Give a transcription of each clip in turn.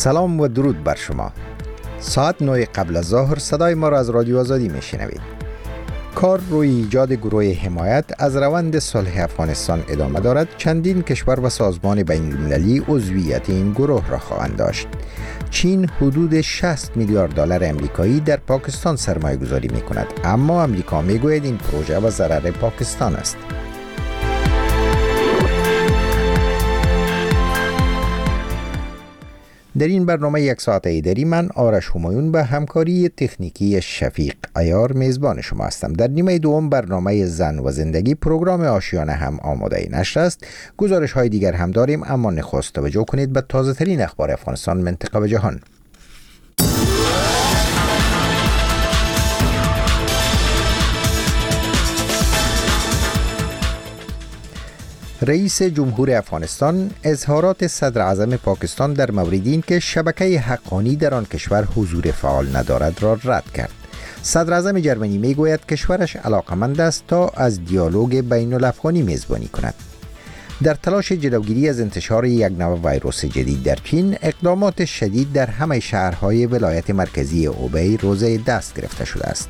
سلام و درود بر شما. ساعت 9 قبل از ظهر صدای ما را از رادیو آزادی میشنوید. کار روی ایجاد گروه حمایت از روند صلح افغانستان ادامه دارد. چندین کشور و سازمان بین المللی عضویت این گروه را خواهند داشت. چین حدود 60 میلیارد دلار امریکایی در پاکستان سرمایه گذاری می کند، اما امریکا می گوید این پروژه به ضرر پاکستان است. در این برنامه یک ساعته ایدری من آرش همایون به همکاری تکنیکی شفیق عیار میزبان شما هستم. در نیمه دوم برنامه زن و زندگی پروگرام آشیانه هم آماده نشر است. گزارش های دیگر هم داریم، اما نخست توجه کنید به تازه ترین اخبار افغانستان، منطقه و جهان. رئیس جمهور افغانستان اظهارات صدر اعظم پاکستان در مورد این که شبکه حقانی در آن کشور حضور فعال ندارد را رد کرد. صدر اعظم جرمنی می گوید کشورش علاقمند است تا از دیالوگ بین الافغانی میزبانی کند. در تلاش جلوگیری از انتشار یک نوع ویروس جدید در چین، اقدامات شدید در همه شهرهای ولایت مرکزی هوبی روزه دست گرفته شده است.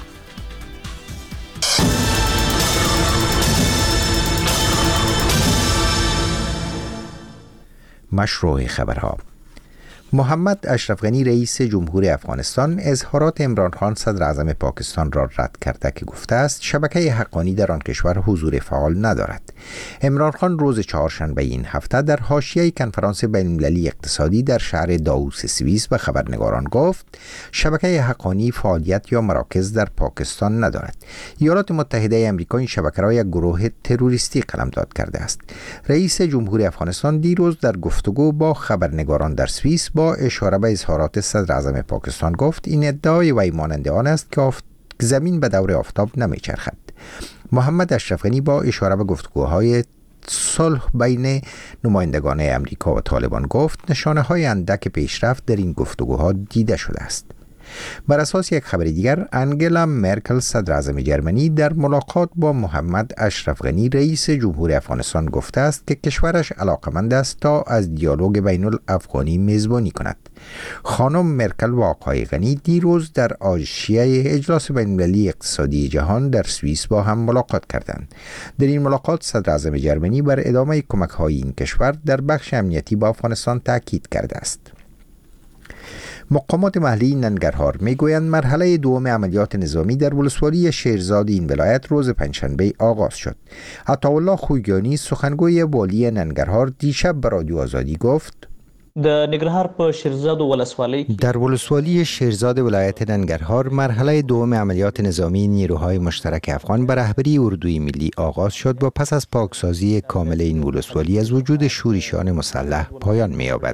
مشروع خبرها. محمد اشرف غنی رئیس جمهور افغانستان اظهارات عمران خان صدر اعظم پاکستان را رد کرده که گفته است شبکه حقانی در آن کشور حضور فعال ندارد. عمران خان روز چهارشنبه این هفته در حاشیه کنفرانس بین المللی اقتصادی در شهر داووس سوئیس به خبرنگاران گفت شبکه حقانی فعالیت یا مراکز در پاکستان ندارد. ایالات متحده آمریکا این شبکه را یک گروه تروریستی قلمداد کرده است. رئیس جمهور افغانستان دیروز در گفتگو با خبرنگاران در سوئیس با اشاره به اظهارات صدر اعظم پاکستان گفت این ادعای وی مانند آن است که زمین به دور آفتاب نمیچرخد. محمد اشرف غنی با اشاره به گفتگوهای صلح بین نمایندگان امریکا و طالبان گفت نشانه های اندک پیشرفت در این گفتگوها دیده شده است. بر اساس یک خبر دیگر، انگلا مرکل صدر اعظم جرمنی در ملاقات با محمد اشرف غنی رئیس جمهور افغانستان گفته است که کشورش علاقمند است تا از دیالوگ بین الافغانی میزبانی کند. خانم مرکل و آقای غنی دیروز در حاشیه اجلاس بین المللی اقتصادی جهان در سوئیس با هم ملاقات کردند. در این ملاقات صدر اعظم جرمنی بر ادامه کمک‌های این کشور در بخش امنیتی با افغانستان تاکید کرده است. مقامات محلی ننگرهار میگویند مرحله دوم عملیات نظامی در ولسوالی شیرزاد این ولایت روز پنجشنبه آغاز شد. عطاالله خویگانی سخنگوی والی ننگرهار دیشب به رادیو آزادی گفت د ننګرهار په شیرزاد ولسوالۍ در ولسوالی شیرزاد ولایت ننگرهار مرحله دوم عملیات نظامی نیروهای مشترک افغان به رهبری اردوی ملی آغاز شد و پس از پاکسازی کامل این ولسوالی از وجود شورشیان مسلح پایان می‌یابد.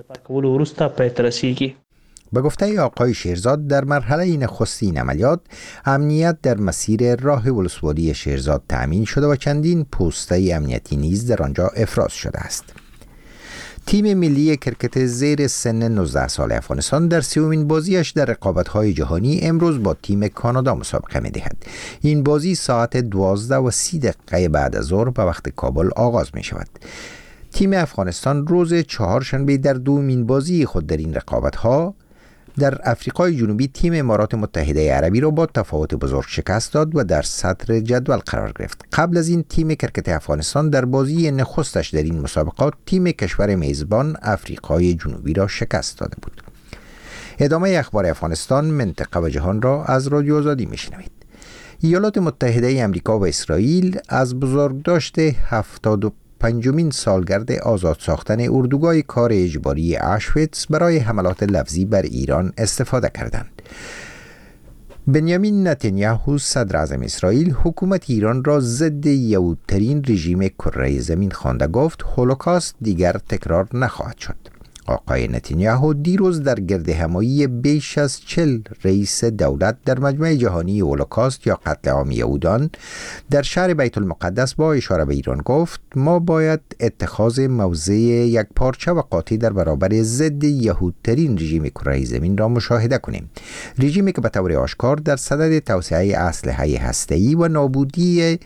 به گفته آقای شیرزاد در مرحله نخستین عملیات امنیت در مسیر راه ولسوالی شیرزاد تأمین شده و چندین پوسته امنیتی نیز در آنجا افراز شده است. تیم ملی کرکت زیر سن 19 سال افغانستان در سومین بازیش در رقابت‌های جهانی امروز با تیم کانادا مسابقه می‌دهد. این بازی ساعت 12:30 بعد از ظهر به وقت کابل آغاز می‌شود. تیم افغانستان روز چهارشنبه در دومین بازی خود در این رقابت‌ها در افریقای جنوبی تیم امارات متحده عربی را با تفاوت بزرگ شکست داد و در صدر جدول قرار گرفت. قبل از این تیم کرکت افغانستان در بازی نخستش در این مسابقات تیم کشور میزبان افریقای جنوبی را شکست داده بود. ادامه اخبار افغانستان، منطقه و جهان را از رادیو آزادی میشنوید. ایالات متحده آمریکا و اسرائیل از بزرگداشت 75مین سالگرد آزاد ساختن اردوگاه کار اجباری اشویتس برای حملات لفظی بر ایران استفاده کردند. بنیامین نتانیاهو صدر اعظم اسرائیل حکومت ایران را ضد یهودترین رژیم کره زمین خوانده، گفت هولوکاست دیگر تکرار نخواهد شد. آقای نتانیاهو دیروز در گردهمایی بیش از 40 رئیس دولت در مجمع جهانی هولوکاست یا قتل عام یهودان در شهر بیت المقدس با اشاره به ایران گفت ما باید اتخاذ موضع یک پارچه و قاطع در برابر ضد یهودترین رژیم کره زمین را مشاهده کنیم. رژیمی که به طور آشکار در صدد توسعه اسلحه هسته‌ای و نابودی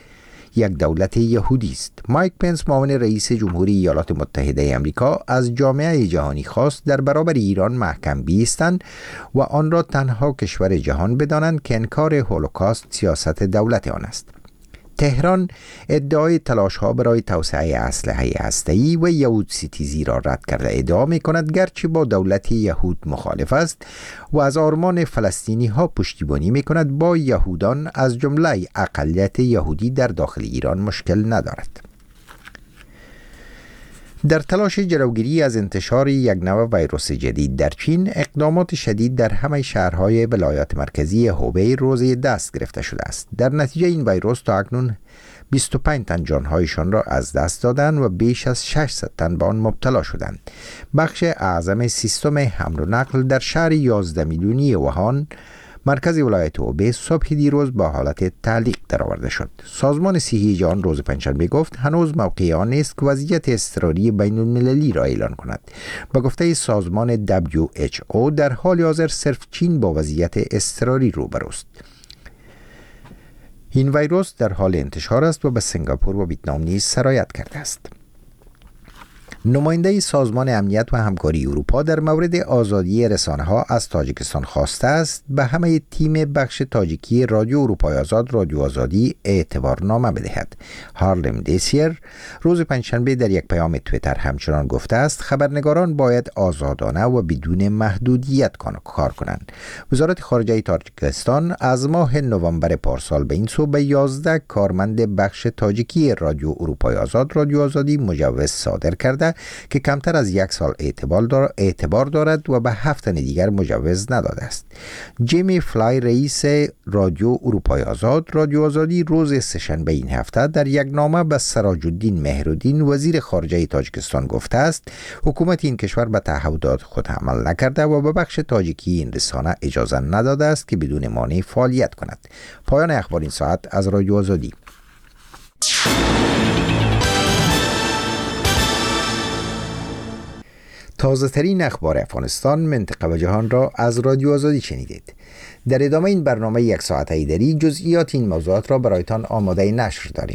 یک دولت یهودی است. مایک پنس معاون رئیس جمهوری ایالات متحده آمریکا از جامعه جهانی خواست در برابر ایران محکم بایستند و آن را تنها کشور جهان بدانند که انکار هولوکاست سیاست دولت آن است. تهران ادعای تلاش‌ها برای توسعه اسلحه هسته‌ای و یهود ستیزی را رد کرده ادعا می‌کند، گرچه با دولت یهود مخالف است و از آرمان فلسطینی‌ها پشتیبانی می‌کند. با یهودان از جمله اقلیت یهودی در داخل ایران مشکل ندارد. در تلاش جلوگیری از انتشار یک نوع ویروس جدید در چین، اقدامات شدید در همه شهرهای ولایات مرکزی هوبی روزی دست گرفته شده است. در نتیجه این ویروس تا اکنون 25 تن جانهایشان را از دست دادند و بیش از 600 تن به آن مبتلا شدند. بخش اعظم سیستم حمل و نقل در شهر 11 میلیونی ووهان مرکز ولایت هوبی صبح دیروز با حالت تعلیق درآورده شد. سازمان صحی جهان روز پنجشنبه گفت هنوز موقع آن نیست که وضعیت اضطراری بین‌المللی را اعلان کند. به گفته سازمان WHO در حال حاضر صرف چین با وضعیت اضطراری روبروست. این ویروس در حال انتشار است و به سنگاپور و ویتنام نیز سرایت کرده است. نماینده سازمان امنیت و همکاری اروپا در مورد آزادی رسانه‌ها از تاجیکستان خواسته است به همه تیم بخش تاجیکی رادیو اروپای آزاد رادیو آزادی اعتبارنامه بدهد. هارلم دیسیر روز پنجشنبه در یک پیام توییتر همچنان گفته است خبرنگاران باید آزادانه و بدون محدودیت کار کنند. وزارت خارجه تاجیکستان از ماه نوامبر پارسال به این سو به 11 کارمند بخش تاجیکی رادیو اروپای آزاد رادیو آزادی مجوز صادر کرده که کمتر از یک سال اعتبار دارد و به 7 تن دیگر مجوز نداده است. جیمی فلای رئیس رادیو اروپای آزاد رادیو آزادی روز سه‌شنبه این هفته در یک نامه به سراج الدین مهرالدین وزیر خارجه تاجیکستان گفته است حکومت این کشور به تعهدات خود عمل نکرده و به بخش تاجیکی این رسانه اجازه نداده است که بدون مانع فعالیت کند. پایان اخبار این ساعت از رادیو آزادی. تازه ترین اخبار افغانستان، منطقه و جهان را از رادیو آزادی شنیدید. در ادامه این برنامه یک ساعته ایدری جزئیات این موضوعات را برایتان آماده نشر داریم.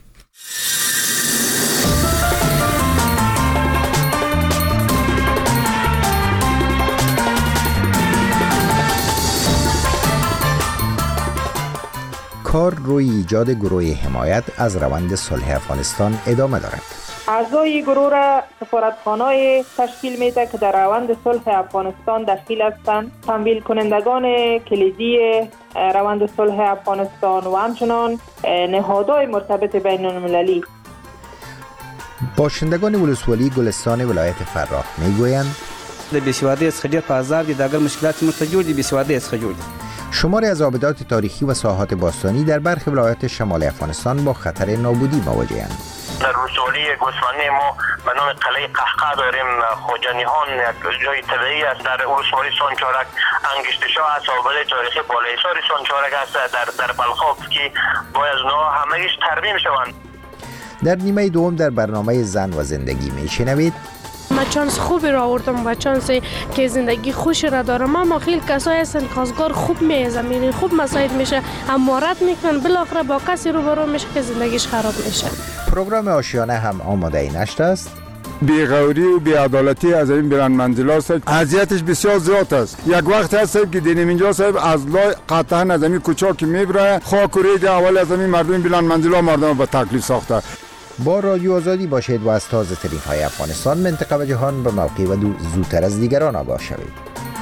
کار روی ایجاد گروه حمایت از روند صلح افغانستان ادامه دارد. اعضای گروه را سفارتخانه‌ای تشکیل میده که در روند صلح افغانستان دخیل هستند، تمویل کنندگان کلیدی روند صلح افغانستان و همچنان نهادهای مرتبط بین المللی. باشندگان ولسوالی گلستان ولایت فراه میگویند د بیسوادی از خجر په عذاب دي، اگر مشکلات مرتجور دي بیسوادی از خجر دي. شماری از آبادات تاریخی و ساحات باستانی در برخی ولایات شمال افغانستان با خطر نابودی مواجه‌اند. در ولسوالی گوسفندی ما به نام قلعه قهقه داریم. خوجانیهان یک جای طبیعی است. در ولسوالی سانچارک انگشتشاه است. آباد تاریخی بالایسار سانچارک است در بلخاب که باید از اونها همه‌اش ترمیم شوند. در نیمه دوم در برنامه زن و زندگی میشنوید ما چانس خوبی را آوردم و چانس که زندگی خوش را دارم، اما خیلی کسایی هستن کارگر خوب میزنن، خوب مساعد میشه، امارت میکنن، بالاخره با کسی روبرو میشه که زندگیش خراب میشه. پروگرام آشیانه هم آماده نشر است. بی‌غوری و بی‌عدالتی از این بلندمنزلا است. اذیتش بسیار زیاد است. یک وقت هست که دینیم اینجا صاحب از لای قطعا از این کوچاکی میبره خاک و ریگ اول از این مردم بلندمنزلا مردم به تکلیف ساخته. با رادیو آزادی باشید و از تازه ترین های افغانستان، منطقه و جهان به موقع و زودتر از دیگران آگاه شوید.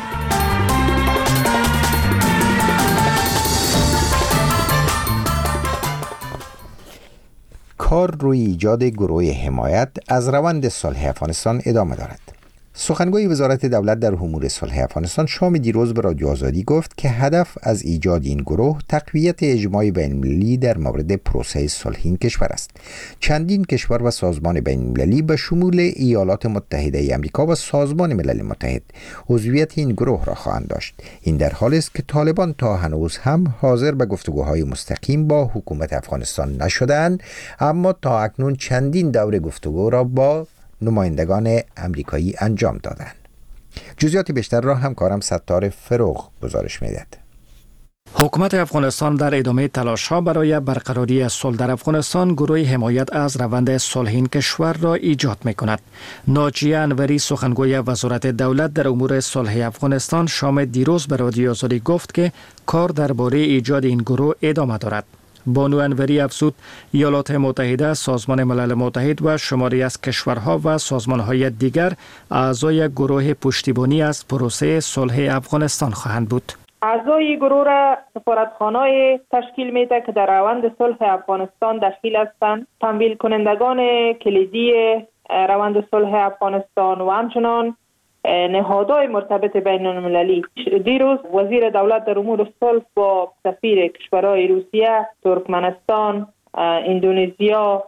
کار روی ایجاد گروه حمایت از روند صلح افغانستان ادامه دارد. سخنگوی وزارت دولت در امور صلح افغانستان شام دیروز به رادیو آزادی گفت که هدف از ایجاد این گروه تقویت اجماع بین‌المللی در مورد پروسه صلح این کشور است. چندین کشور و سازمان بین‌المللی به شمول ایالات متحده آمریکا و سازمان ملل متحد عضویت این گروه را خواهند داشت. این در حالی است که طالبان تا هنوز هم حاضر به گفتگوهای مستقیم با حکومت افغانستان نشدند، اما تا اکنون چندین دور گفتگو را با نمایندگان امریکایی انجام دادند. جزئیات بیشتر را همکارم ستار فروغ گزارش می‌دهد. حکومت افغانستان در ادامه تلاش‌ها برای برقراری صلح در افغانستان گروه حمایت از روند صلح این کشور را ایجاد می‌کند. ناجیه انوری سخنگوی وزارت دولت در امور صلح افغانستان شام دیروز به رادیو آزادی گفت که کار درباره ایجاد این گروه ادامه دارد. بانو انوری افزود ایالات متحده، سازمان ملل متحد و شماری از کشورها و سازمان‌های دیگر اعضای گروه پشتیبانی از پروسه صلح افغانستان خواهند بود. اعضای گروه را سفارتخانه‌ای تشکیل میده که در روند صلح افغانستان دخیل هستند. تمویل کنندگان کلیدی روند صلح افغانستان و همچنان نهادهای مرتبط بین المللی. دیروز وزیر دولت در امور صلح با سفیر کشورهای روسیه، ترکمنستان، اندونزیا،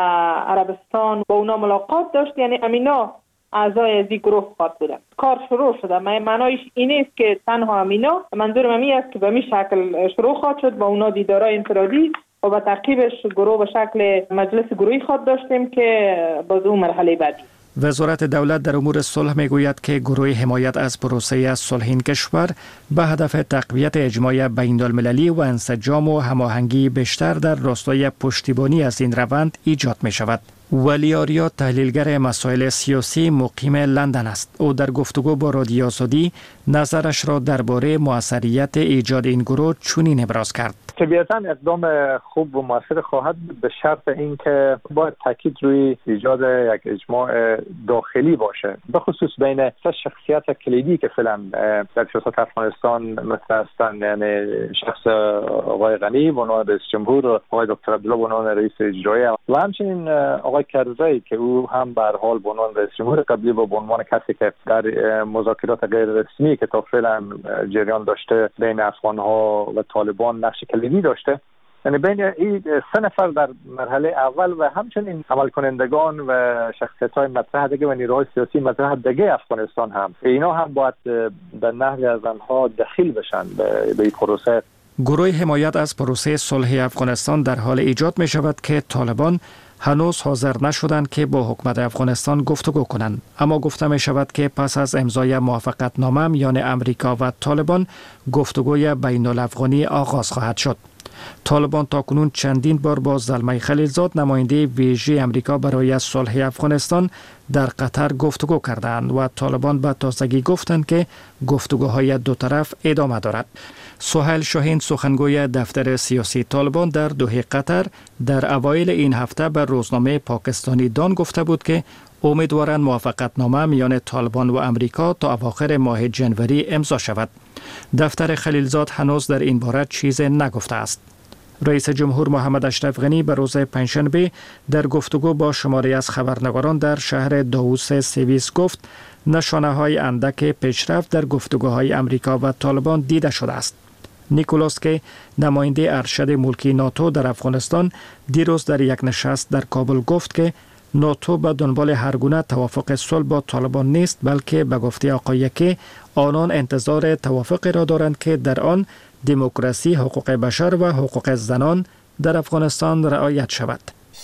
عربستان با اونا ملاقات داشت. یعنی امینا اعضای از این گروه خواهد بودن. کار شروع شده. معنایش این است که تنها امینا، منظورم این است که به این شکل شروع خواهد شد با اونا دیدارهای انفرادی و به تعقیبش گروه به شکل مجلس گروهی خواهد داشتیم که باز اون مرحله بعدی. وزارت دولت در امور صلح میگوید که گروه حمایت از پروسه صلح این کشور به هدف تقویت اجماع بین‌المللی و انسجام و هماهنگی بیشتر در راستای پشتیبانی از این روند ایجاد می شود. ولی آریا تحلیلگر مسائل سیاسی مقیم لندن است. او در گفتگو با رادیو آزادی نظرش را درباره موثریت ایجاد این گروه چنین ابراز کرد. طبیعتاً اقدام خوب و موثر خواهد بود به شرط اینکه باید تاکید روی ایجاد یک اجماع داخلی باشه، به خصوص بین سه شخصیت کلیدی که فعلا در سیاست افغانستان مطرح هستند، یعنی شخص آقای غنی به عنوان رئیس جمهور و آقای دکتر عبدالله به عنوان رئیس اجرایی و همچنین آقای کرزی که او هم به هر حال به عنوان رئیس جمهور قبلی و به عنوان کسی که در مذاکرات غیر رسمی که تا فعلا جریان داشته بین افغان‌ها و طالبان نقش کلیدی داشته. یعنی بین این سه نفر در مرحله اول و همچنین عمل کنندگان و شخصیت‌های مطرح دیگه و نیروهای سیاسی مطرح دیگه افغانستان هم اینا هم باید به نحوی از آنها دخیل بشن به این پروسه. گروه حمایت از پروسه صلح افغانستان در حال ایجاد می شود که طالبان هنوز حاضر نشدند که با حکومت افغانستان گفتگو کنند، اما گفته می شود که پس از امضای موافقتنامه میان امریکا و طالبان گفتگوی بین الافغانی آغاز خواهد شد. طالبان تاکنون چندین بار با زلمه خلیلزاد نماینده ویژه امریکا برای صلح افغانستان در قطر گفتگو کردند و طالبان به تازگی گفتند که گفتگوهای دو طرف ادامه دارد. سهیل شاهین سخنگوی دفتر سیاسی طالبان در دوحه قطر در اوایل این هفته به روزنامه پاکستانی دان گفته بود که امیدوارند موافقتنامه میان طالبان و امریکا تا اواخر ماه جنوری امضا شود. دفتر خلیلزاد هنوز در این باره چیزی نگفته است. رئیس جمهور محمد اشرف غنی به روز پنجشنبه در گفتگو با شماری از خبرنگاران در شهر داووس سوئیس گفت نشانه‌های اندک پیشرفت در گفتگوهای امریکا و طالبان دیده شده است. نیکولاس که نماینده ارشد ملکی ناتو در افغانستان دیروز در یک نشست در کابل گفت که ناتو به دنبال هر گونه توافق صلح با طالبان نیست، بلکه به گفته آقای که آنان انتظار توافقی را دارند که در آن دموکراسی، حقوق بشر و حقوق زنان در افغانستان رعایت شود.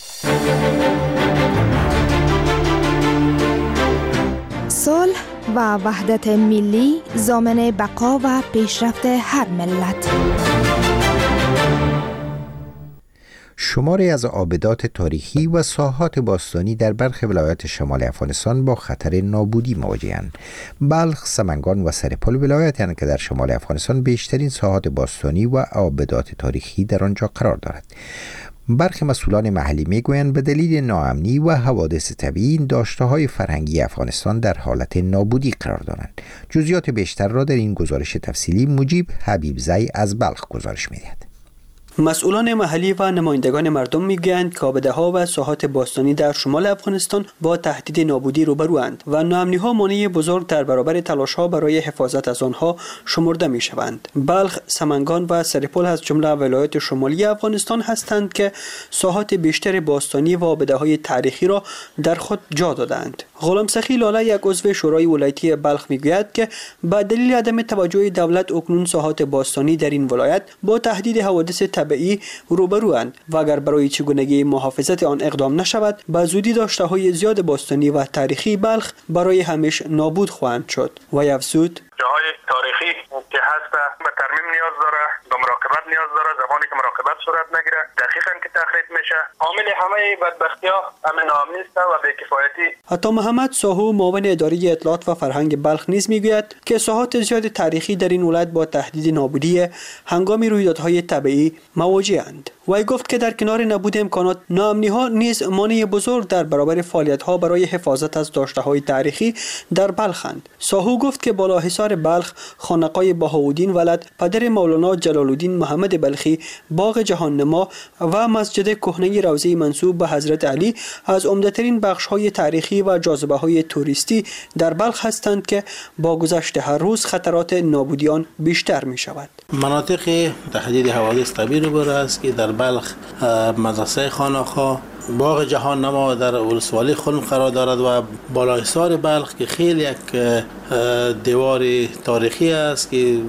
صلح و وحدت ملی ضامن بقا و پیشرفت هر ملت. شماری از آبدات تاریخی و ساحات باستانی در برخی ولایات شمال افغانستان با خطر نابودی مواجه‌اند. بلخ، سمنگان و سرپل ولایت‌اند که در شمال افغانستان بیشترین ساحات باستانی و آبدات تاریخی در آنجا قرار دارد. برخی مسئولان محلی میگویند به دلیل ناامنی و حوادث طبیعی این داشته‌های فرهنگی افغانستان در حالت نابودی قرار دارند. جزئیات بیشتر را در این گزارش تفصیلی مجیب حبیبزی از بلخ گزارش می‌دهد. مسئولان محلی و نمایندگان مردم میگویند که آبده‌ها و ساحات باستانی در شمال افغانستان با تهدید نابودی روبروند و ناامنی‌ها مانع بزرگ در برابر تلاش‌ها برای حفاظت از آنها شمرده می‌شوند. بلخ، سمنگان و سرپل از جمله ولایات شمالی افغانستان هستند که ساحات بیشتر باستانی و آبده‌های تاریخی را در خود جا دادند. غلام سخی لاله، یک عضو شورای ولایتی بلخ، میگوید که به دلیل عدم توجه دولت اکنون ساحات باستانی در این ولایت با تهدید حوادث طبیعی روبروند و اگر برای چگونگی محافظت آن اقدام نشود به زودی داشته‌های زیاد باستانی و تاریخی بلخ برای همیشه نابود خواهند شد. و افزود جاهای تاریخی که هست به ترمیم نیاز داره، به مراقبت نیاز داره. زمانی که مراقبت صورت نگیره دقیقاً که تخریب میشه. عامل همه بدبختی‌ها همین ناامنی است و بی‌کفایتی. عطا محمد ساهو معاون اداره اطلاعات و فرهنگ بلخ نیز میگوید که ساحات زیاد تاریخی در این ولایت با تهدید نابودی هنگام رویدادهای طبیعی مواجه‌اند. وی گفت که در کنار نبود امکانات، ناامنی‌ها نیز مانع بزرگ در برابر فعالیت‌ها برای حفاظت از داشته‌های تاریخی در بلخند. ساهو گفت که بالاحصار بلخ، خانقاه بهاءالدین ولد، پدر مولانا جلال الدین محمد بلخی، باغ جهاننما و مسجد کهنه روضه منسوب به حضرت علی از عمده‌ترین بخش‌های تاریخی و جاذبه‌های توریستی در بلخ هستند که با گذشت هر روز خطرات نابودی آن بیشتر می‌شود. مناطق تهدید حوادث طبیعی رو است که در بلخ مدرسه خانقاه، باغ جهاننما در ولسوالی خلم قرار دارد و بالاحصار بلخ که خیلی یک دیوار تاریخی است که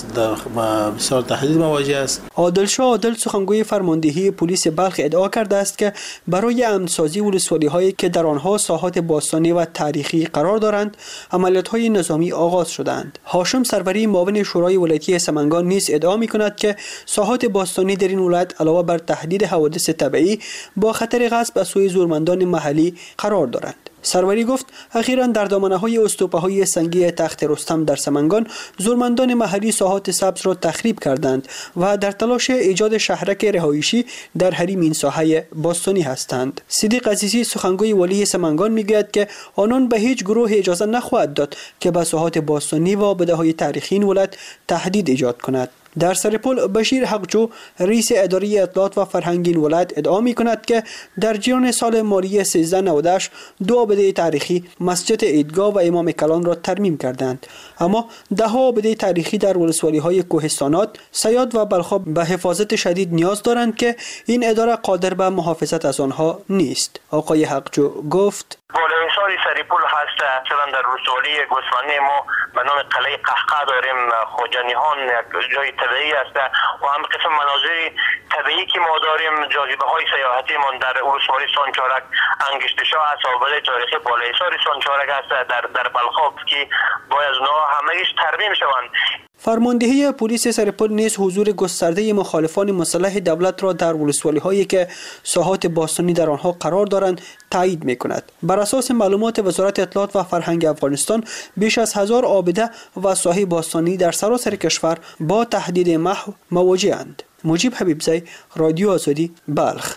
بسیار تهدید مواجه است. عادل عادل سخنگوی فرماندهی پلیس بلخ ادعا کرده است که برای امن‌سازی ولسوالی‌هایی که در آنها ساحات باستانی و تاریخی قرار دارند عملیات‌های نظامی آغاز شدند. هاشم سروری معاون شورای ولایتی سمنگان نیز ادعا می‌کند که ساحات باستانی در این ولایت علاوه بر تهدید حوادث طبیعی با خطر غصب از سوی زورمندان محلی قرار دارند. سروری گفت اخیراً در دامنه‌های استوپه‌های سنگی تخت رستم در سمنگان زورمندان محلی ساحات سبز را تخریب کردند و در تلاش ایجاد شهرک رهایشی در حریم این ساحه باستانی هستند. صدیق عزیزی سخنگوی ولی سمنگان میگوید که آنان به هیچ گروه اجازه نخواهد داد که به ساحات باستانی و آباده‌های تاریخی این ولایت تهدید ایجاد کند. در سرپل بشیر حقجو رئیس اداره اطلاعات و فرهنگ این ولایت ادعا می‌کند که در جریان سال مالی 1398 دو آباده تاریخی مسجد عیدگاه و امام کلان را ترمیم کردند، اما ده‌ها آباده تاریخی در ولسوالی‌های کوهستانات، صیاد و بلخاب به حفاظت شدید نیاز دارند که این اداره قادر به محافظت از آنها نیست. آقای حقجو گفت بالاحصار سرپل هست. مثلا در ولسوالی گوسفندی ما به نام قلعه قهقه داریم. خوجانیان یک جای طبیعی است و هم قسم مناظر طبیعی که ما داریم، جاذبه‌های سیاحتی ما در ولسوالی سانچارک، انگشتشاه است، آباده تاریخی بالاحصار سانچارک است در بلخاب که باید اونها همه‌اش ترمیم شوند. فرماندهی پلیس سرپل نیز حضور گسترده مخالفان مسلح دولت را در ولسوالی‌هایی که ساحات باستانی در آنها قرار دارند تایید می‌کند. بر اساس معلومات وزارت اطلاعات و فرهنگ افغانستان بیش از 1000 آباده و ساحه باستانی در سراسر کشور با تهدید محو مواجه‌اند. مجیب حبیبزی، رادیو آزادی، بلخ.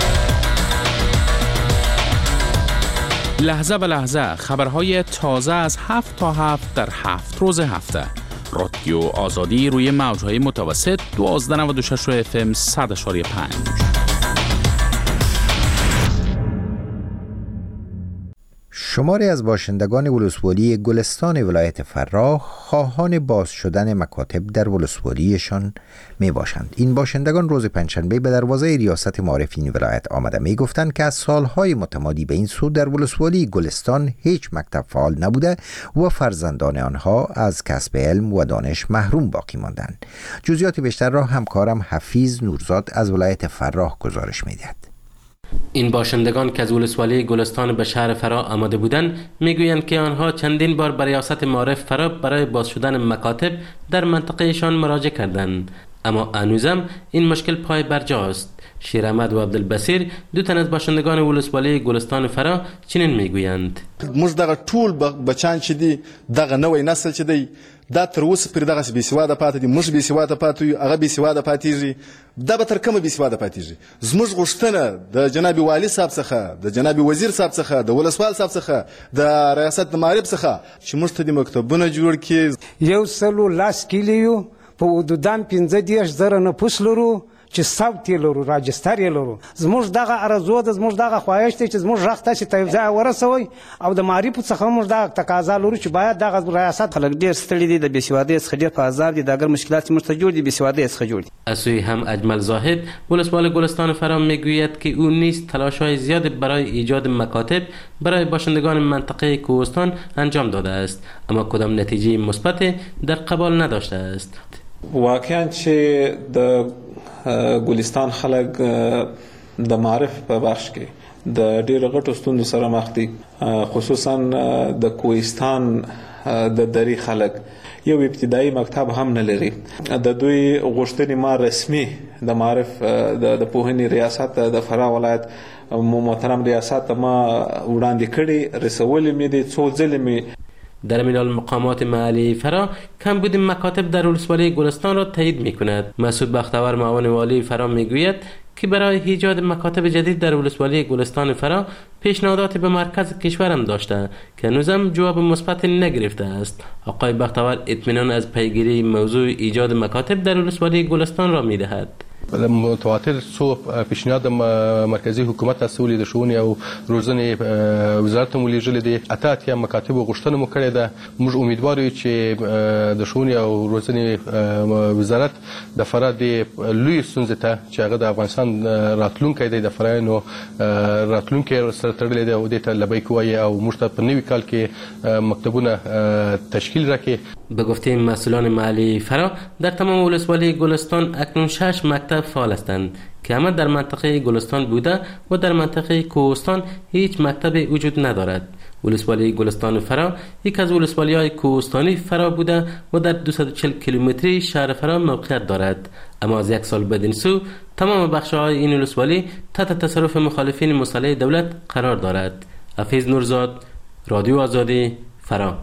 لحظه به لحظه خبرهای تازه از 7 تا 7 در 7 روز هفته. رادیو آزادی روی موج‌های متوسط 1296 FM 100.5. شماری از باشندگان ولسوالی گلستان ولایت فراه خواهان باز شدن مکاتب در ولسوالیشان می باشند. این باشندگان روز پنجشنبه به دروازه ریاست معارف این ولایت آمده می گفتند که از سالهای متمادی به این سو در ولسوالی گلستان هیچ مکتب فعال نبوده و فرزندان آنها از کسب علم و دانش محروم باقی ماندند. جزئیات بیشتر را همکارم حفیظ نورزاد از ولایت فراه گزارش می دهد. این باشندگان که از ولسوالی گلستان به شهر فراه آمده بودند میگویند که آنها چندین بار به ریاست معارف فراه برای باز شدن مکاتب در منطقهشان مراجعه کردند، اما هنوزم این مشکل پای برجاست. شیر احمد و عبدالبصیر دو تن از باشندگان ولسوالی گلستان فراه چنین میگویند: موږ دغه ټول بچان چې دي دغه نوې نسل چې دی دا تر اوسه پرې دغه بې سواده پاتې دي، موږ بې سواده پاتې یو، هغه بې سواده پاتېږي، دا به تر کومه بې سواده پاتېږي. زموږ غوښتنه د جناب والي صاحب څخه، د جناب وزیر صاحب څخه، د ولسوال صاحب څخه، د ریاست د معارف څخه چې موږ ته د مکتبونه جوړ کړي. 110 کلیو په حدوداً 15,000 نفوس لرو چې ثبت لرو، راجستر لرو. زموږ دغه ارزو د زموږ دغه خواهش دی چې زموږ رخ ته چې توزیع ورسوي او د معرفت څخه موږ دغه تقاضا لرو چې باید دغه ریاست خلک ډیر ستړي دي، د بېسوادۍ څخه ډیر په عذاب دي، د اگر مشکلات موږ ته جوړ دي بېسوادۍ څخه جوړ دي. از سوی هم اجمل زاهد ولسوال گلستان فراه میگوید که او نیز تلاش‌های زیاد برای ایجاد مکاتب برای باشندگان منطقه کوهستان انجام داده است، اما کدام نتیجه مثبت در قبال نداشته است. واقعاً چې د ګلستان خلک د معرف په بخش کې د ډېرو غټو ستونزو سره مخ دي، خصوصاً د کوهستان د درې خلک یو ابتدایي مکتب هم نه لري. د دوی غوښتنې ما رسمي د معرف د پوهنې ریاست د فراه ولایت محترم ریاست ما وړاندې کړي، رسولې مې دي، څو ځلې مې. در ملال مقامات محلی فرا کمبود مکاتب در ولسوالی گلستان را تایید می کند. مسعود بختور معاون والی فرا می گوید که برای ایجاد مکاتب جدید در ولسوالی گلستان فرا پیشنهادات به مرکز کشورم داشته که هنوزم جواب مثبت نگرفته است. آقای بختور اطمینان از پیگیری موضوع ایجاد مکاتب در ولسوالی گلستان را می دهد. متواتر څو پیشنهاد مرکزی حکومت استولی د شؤون او روزنې وزارت مو لیږلې دي، اتیا مکاتب غوښتنه مو کړې ده. موږ امیدوار یو چې د شؤون او روزنې وزارت د فراه د لوی ستونزې ته چې هغه د افغانستان راتلونکی دی د فراه نو راتلونکی سره تړلې ده او د ته لبیک وایي او موږ ته په نوي کال کې مکتبونه تشکیل راکړي. به گفته مسئولان محلی فرا در تمام ولسوالی گلستان اکنون 6 مکتب فعال هستند که همه در منطقه گلستان بوده و در منطقه کوهستان هیچ مکتب وجود ندارد. ولسوالی گلستان فرا یک از ولسوالی‌های کوهستانی فرا بوده و در 240 کیلومتری شهر فرا موقعیت دارد، اما از یک سال بدین سو تمام بخش‌های این ولسوالی تحت تصرف مخالفین مسلح دولت قرار دارد. حفیظ نورزاد، رادیو آزادی، فرا.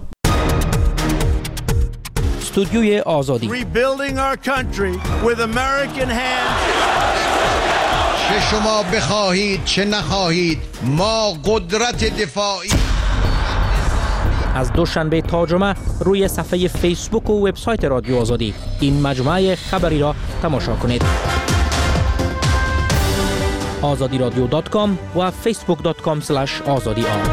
استودیوی آزادی. Rebuilding our country with American hands. چه شما بخواهید چه نخواهید ما قدرت دفاعی. از دوشنبه تا جمعه روی صفحه فیسبوک و وبسایت رادیو آزادی این مجموعه خبری را تماشا کنید. azadiradio.com و facebook.com/azadi.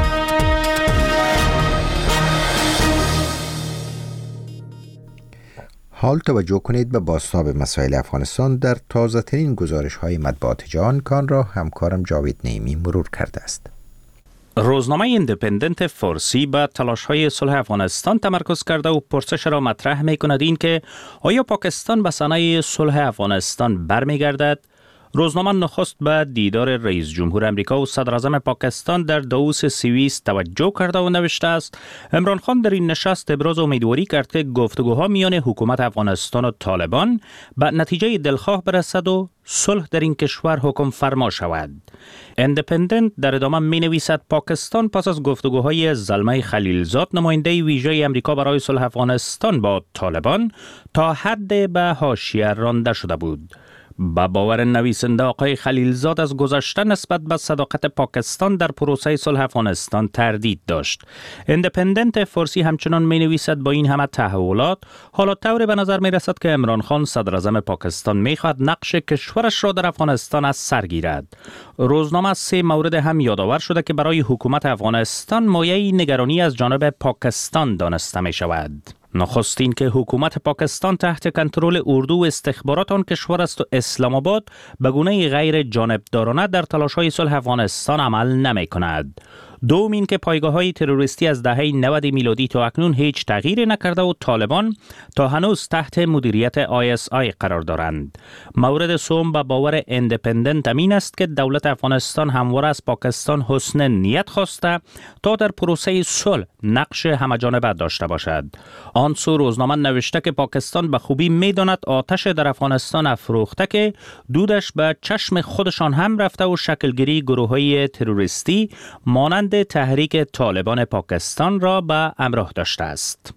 حال توجه کنید به بازتاب مسائل افغانستان در تازه ترین گزارش های مطبوعات جهان که آن را همکارم جاوید نعیمی مرور کرده است. روزنامه ایندیپندنت فارسی به تلاش‌های صلح افغانستان تمرکز کرده و پرسش را مطرح می‌کند این که آیا پاکستان به صحنه صلح افغانستان برمیگردد؟ روزنامه نخست به دیدار رئیس جمهور امریکا و صدر اعظم پاکستان در داووس سوئیس توجه کرده و نوشته است عمران خان در این نشست ابراز امیدواری کرد که گفتگوها میان حکومت افغانستان و طالبان به نتیجه دلخواه برسد و صلح در این کشور حکم فرما شود. ایندیپندنت در ادامه می نویسد پاکستان پس از گفتگوهای زلمه خلیلزاد نماینده ویژه امریکا برای صلح افغانستان با طالبان تا حد به حاشیه رانده شده بود. با باور نویسنده آقای خلیلزاد از گذشته نسبت به صداقت پاکستان در پروسه صلح افغانستان تردید داشت. ایندیپندنت فارسی همچنان می نویسد با این همه تحولات حالا طوری به نظر می رسد که عمران خان صدر اعظم پاکستان می خواهد نقش کشورش را در افغانستان از سر گیرد. روزنامه 3 مورد هم یادآور شده که برای حکومت افغانستان مایه نگرانی از جانب پاکستان دانسته می شود. نخست این که حکومت پاکستان تحت کنترل اردو و استخبارات آن کشور است و اسلام آباد به گونه غیر جانبدارانه در تلاش‌های صلح افغانستان عمل نمی‌کند. دوم این که پایگاه‌های تروریستی از دهه 90 میلادی تا اکنون هیچ تغییری نکرده و طالبان تا هنوز تحت مدیریت ISI قرار دارند. مورد سوم به باور ایندیپندنت امین است که دولت افغانستان همواره از پاکستان حسن نیت خواسته تا در پروسه صلح نقش همه‌جانبه داشته باشد. آن سو روزنامه نوشته که پاکستان به خوبی می‌داند آتش در افغانستان افروخته که دودش به چشم خودشان هم رفته و شکلگیری گروه‌های تروریستی مانند تحریک طالبان پاکستان را به همراه داشته است.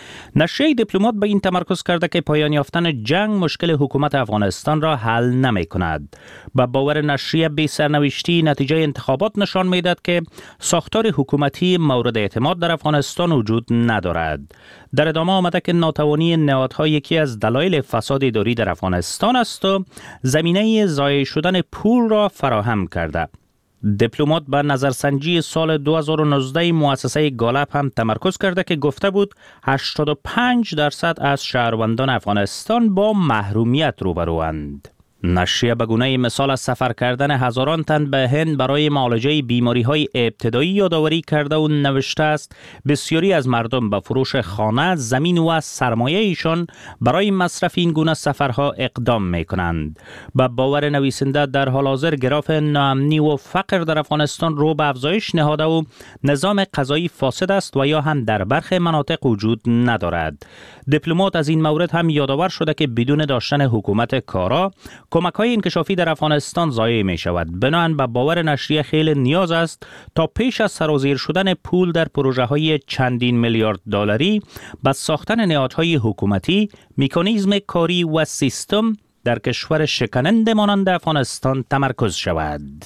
نشریه دیپلمات به این تمرکز کرده که پایان یافتن جنگ مشکل حکومت افغانستان را حل نمی کند. با باور نشریه بی سرنوشتی نتیجه انتخابات نشان می دهد که ساختار حکومتی مورد اعتماد در افغانستان وجود ندارد. در ادامه آمده که ناتوانی نهادها یکی از دلایل فساد اداری در افغانستان است و زمینه ضایع شدن پول را فراهم کرده. دیپلمات به نظرسنجی سال 2019 مؤسسه گالپ هم تمرکز کرده که گفته بود 85% از شهروندان افغانستان با محرومیت روبروند. نشریه به گونه مثال از سفر کردن هزاران تن به هند برای معالجه بیماری‌های ابتدایی یادآوری کرده و نوشته است بسیاری از مردم به فروش خانه، زمین و سرمایه ایشان برای مصرف این گونه سفرها اقدام می‌کنند. به باور نویسنده در حال حاضر گراف ناامنی و فقر در افغانستان رو به افزایش نهاده و نظام قضایی فاسد است و یا هم در برخی مناطق وجود ندارد. دیپلمات از این مورد هم یادآور شده که بدون داشتن حکومت کارا کمک‌های انکشافی در افغانستان ضایع می‌شود. بنابراین به باور نشریه خیلی نیاز است تا پیش از سرازیر شدن پول در پروژه‌های چندین میلیارد دلاری به ساختن نهادهای حکومتی، مکانیزم کاری و سیستم در کشور شکننده مانند افغانستان تمرکز شود.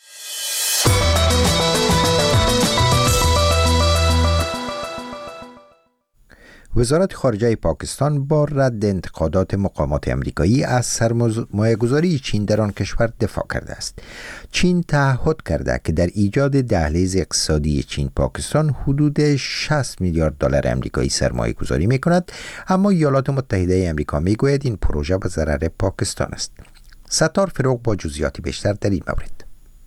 وزارت خارجه پاکستان با رد انتقادات مقامات امریکایی از سرمایه‌گذاری چین در آن کشور دفاع کرده است. چین تعهد کرده که در ایجاد دهلیز اقتصادی چین پاکستان حدود 60 میلیارد دلار امریکایی سرمایه‌گذاری می‌کند، اما ایالات متحده امریکا می‌گوید این پروژه به ضرر پاکستان است. ستار فروغ با جزئیات بیشتر در این مورد.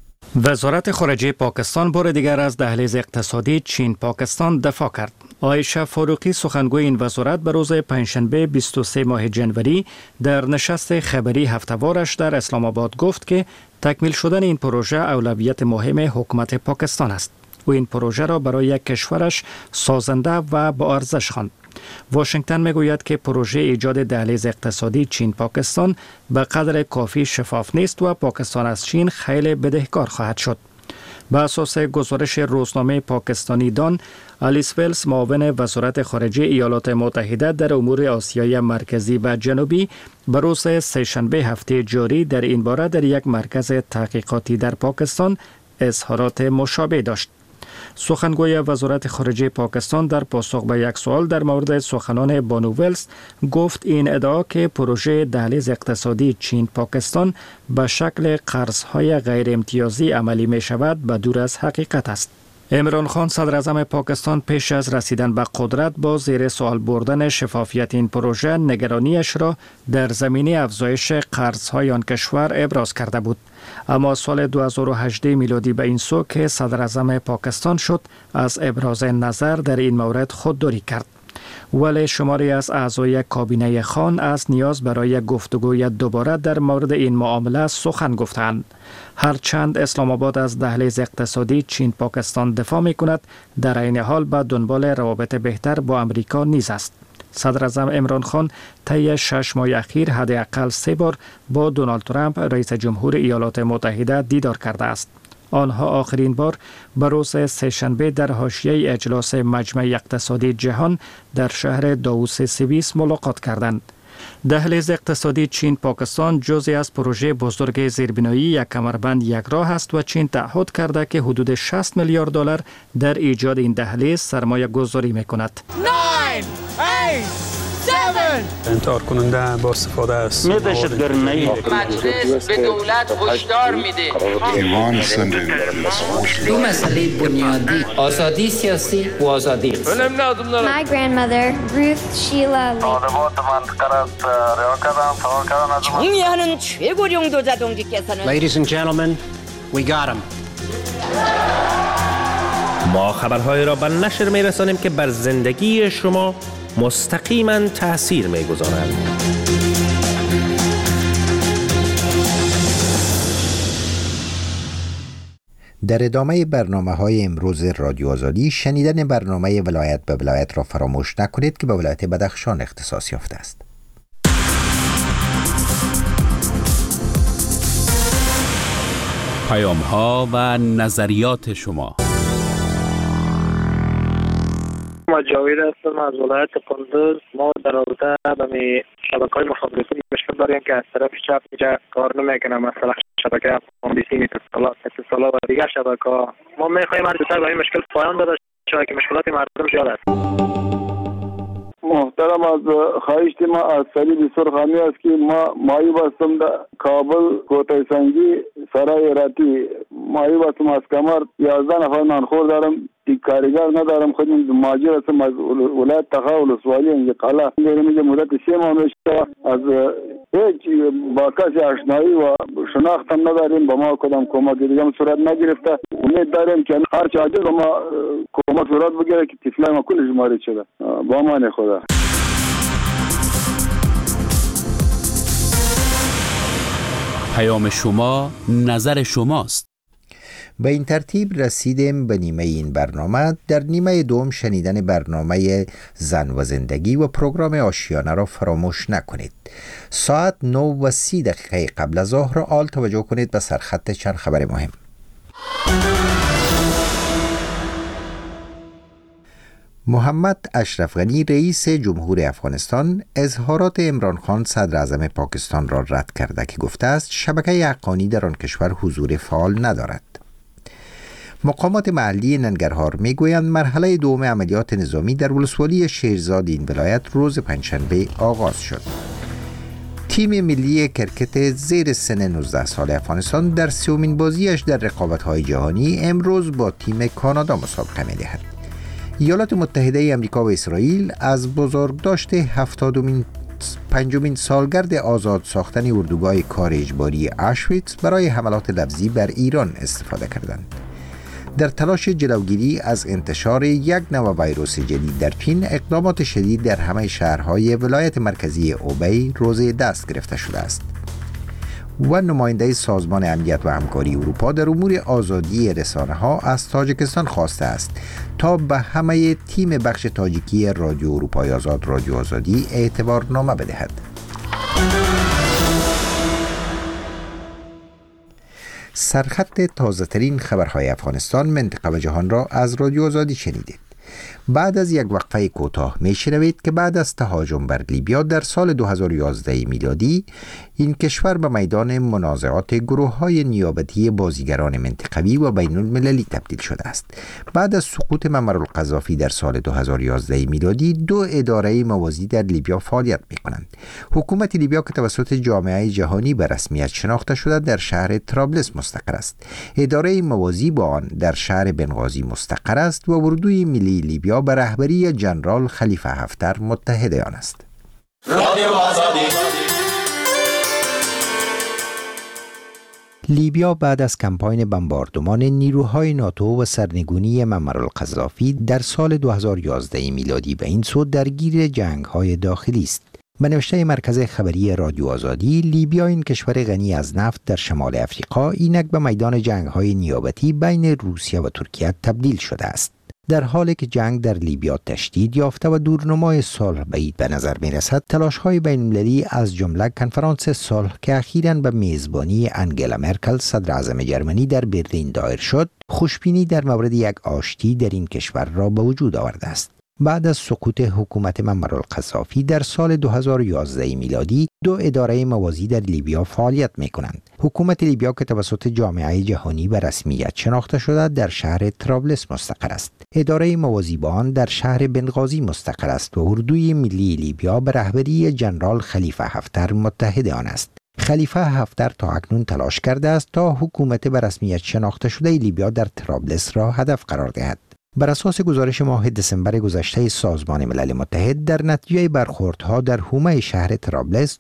وزارت خارجه پاکستان بار دیگر از دهلیز اقتصادی چین پاکستان دفاع کرد. عایشه فاروقی سخنگوی این وزارت به روز پنجشنبه 23 ماه جنوری در نشست خبری هفته‌وارش در اسلام آباد گفت که تکمیل شدن این پروژه اولویت مهم حکومت پاکستان است. او این پروژه را برای کشورش سازنده و با ارزش خواند. واشنگتن میگوید که پروژه ایجاد دهلیز اقتصادی چین پاکستان به قدر کافی شفاف نیست و پاکستان از چین خیلی بدهکار خواهد شد. به اساس گزارش روزنامه پاکستانی دان، آلیس ویلز معاون وزارت خارجه ایالات متحده در امور آسیای مرکزی و جنوبی به روز سه‌شنبه هفته جاری در این باره در یک مرکز تحقیقاتی در پاکستان اظهارات مشابه داشت. سخنگوی وزارت خارجه پاکستان در پاسخ به یک سوال در مورد سخنان بانو ویلز گفت این ادعا که پروژه دهلیز اقتصادی چین پاکستان به شکل قرضهای غیر امتیازی عملی می شود به دور از حقیقت است. عمران خان صدر اعظم پاکستان پیش از رسیدن به قدرت با زیر سوال بردن شفافیت این پروژه نگرانیش را در زمینه افزایش قرضهای آن کشور ابراز کرده بود. اما سال 2018 میلادی به این سو که صدر اعظم پاکستان شد از ابراز نظر در این مورد خودداری کرد. ولی شماری از اعضای کابینه خان از نیاز برای گفتگوی دوباره در مورد این معامله سخن گفتند. هرچند اسلام آباد از دهلیز اقتصادی چین پاکستان دفاع می کند، در این حال به دنبال روابط بهتر با امریکا نیز است. صدر اعظم عمران خان طی 6 ماه اخیر حداقل 3 بار با دونالد ترامپ رئیس جمهور ایالات متحده دیدار کرده است. آنها آخرین بار به روز سه‌شنبه در حاشیه اجلاس مجمع اقتصادی جهان در شهر داووس سوئیس ملاقات کردند. دهلیز اقتصادی چین پاکستان جزئی از پروژه بزرگ زیربنایی یک کمربند یک راه است و چین تعهد کرده که حدود 60 میلیارد دلار در ایجاد این دهلیز سرمایه گذاری میکند. 9 8 7 انتحار کننده با استفاده از دهشتگرانه‌ای مجلس به دولت هشدار میده. دو مسئله بنیادی، آزادی سیاسی و آزادی اقتصادی. My grandmother, Ruth Sheila Lee. 정의하는 최고령도 자동직께서는 Ladies and gentlemen, we got him. ما خبرهای را به نشر می رسانیم که بر زندگی شما مستقیما تأثیر می گذارند. در ادامه برنامه‌های امروز رادیو آزادی شنیدن برنامه ولایت به ولایت را فراموش نکنید که به ولایت بدخشان اختصاص یافته است. پیام‌ها و نظریات شما. ما جاوید هستم از ولایت کندوز. ما در رابطه به شبکه‌های مخابراتی مشکل داریم که از طرف چپ اینجا کار نمیکنه، مثلا شبکه ام‌بی اتصالات و دیگر شبکه‌ها. ما می‌خوایم از به این مشکل پایان داده شود که مشکلات مردم زیاد است. محترم، از خواهش ما از سلیب سرخانی است که ما مایی بستم در کابل کوتای سنگی سرای راتی مایی بستم از کمر 11 نفر نانخور دارم، کارگر ندارم. خود ماجر هستم از ولایت تخا ولسوالی انجی قلعه میگه مدت 3 ماه میشه از هیچ با کسی آشنایی و شناخت هم نداریم. به ما کدام کمک دیگه هم صورت نگرفته. امید داریم که هر چه عاجز ما کمک صورت بگیره که طفلای ما کلش مریض شده. با امان خدا. پیام شما، نظر شماست. به این ترتیب رسیدیم به نیمه این برنامه. در نیمه دوم شنیدن برنامه زن و زندگی و پروگرام آشیانه را فراموش نکنید. ساعت 9:30 قبل از ظهر آل توجه کنید به سرخط چند خبر مهم. محمد اشرف غنی رئیس جمهور افغانستان اظهارات عمران خان صدر اعظم پاکستان را رد کرده که گفته است شبکه حقانی در آن کشور حضور فعال ندارد. مقامات محلی ننگرهار میگویند مرحله دوم عملیات نظامی در ولسوالی شیرزاد این ولایت روز پنجشنبه آغاز شد. تیم ملی کرکت زیر سن 19 سال افغانستان در سومین بازیش در رقابت‌های جهانی امروز با تیم کانادا مسابقه می‌دهد. ایالات متحده آمریکا و اسرائیل از بزرگداشت 75مین سالگرد آزاد ساختن اردوگاه کار اجباری آشویتس برای حملات لفظی بر ایران استفاده کردند. در تلاش جلوگیری از انتشار یک نوع ویروس جدید در چین، اقدامات شدید در همه شهرهای ولایت مرکزی هوبی روزه دست گرفته شده است. و نماینده سازمان امنیت و همکاری اروپا در امور آزادی رسانه‌ها از تاجیکستان خواسته است تا به همه تیم بخش تاجیکی رادیو اروپای آزاد رادیو آزادی اعتبارنامه بدهد. سرخط تازه‌ترین خبرهای افغانستان، منطقه و جهان را از رادیو آزادی شنیدید. بعد از یک وقفه کوتاه میشنوید که بعد از تهاجم بر لیبیا در سال 2011 میلادی این کشور به میدان منازعات گروه‌های نیابتی بازیگران منطقوی و بین المللی تبدیل شده است. بعد از سقوط معمر القذافی در سال 2011 میلادی 2 اداره موازی در لیبیا فعالیت می‌کنند. حکومت لیبیا که توسط جامعه جهانی به رسمیت شناخته شده در شهر طرابلس مستقر است. اداره موازی با آن در شهر بنغازی مستقر است و اردوی ملی لیبیا به رهبری جنرال خلیفه حفتر متحد آن است. لیبیا بعد از کمپاین بمباردمان نیروهای ناتو و سرنگونی معمر القذافی در سال 2011 میلادی به این سو درگیر جنگ‌های داخلی است. به نوشته مرکز خبری رادیو آزادی، لیبیا این کشور غنی از نفت در شمال افریقا اینک به میدان جنگ‌های نیابتی بین روسیه و ترکیه تبدیل شده است. در حالی که جنگ در لیبیا تشدید یافته و دورنمای صلح بعید به نظر می رسد، تلاش‌های بین‌المللی از جمله کنفرانس صلح که اخیراً به میزبانی انگلا مرکل صدر اعظم جرمنی در برلین دایر شد، خوشبینی در مورد یک آشتی در این کشور را به وجود آورده است. بعد از سقوط حکومت معمر القذافی در سال 2011 میلادی 2 اداره موازی در لیبیا فعالیت می کنند. حکومت لیبیا که توسط جامعه جهانی به رسمیت شناخته شده در شهر طرابلس مستقر است. اداره موازی با آن در شهر بنغازی مستقر است و اردوی ملی لیبیا به رهبری جنرال خلیفه حفتر متحد آن است. خلیفه حفتر تا اکنون تلاش کرده است تا حکومت به رسمیت شناخته شده لیبیا در طرابلس را هدف قرار دهد. بر اساس گزارش ماه دسامبر گذشته سازمان ملل متحد، در نتیجه برخوردها در حومه شهر طرابلس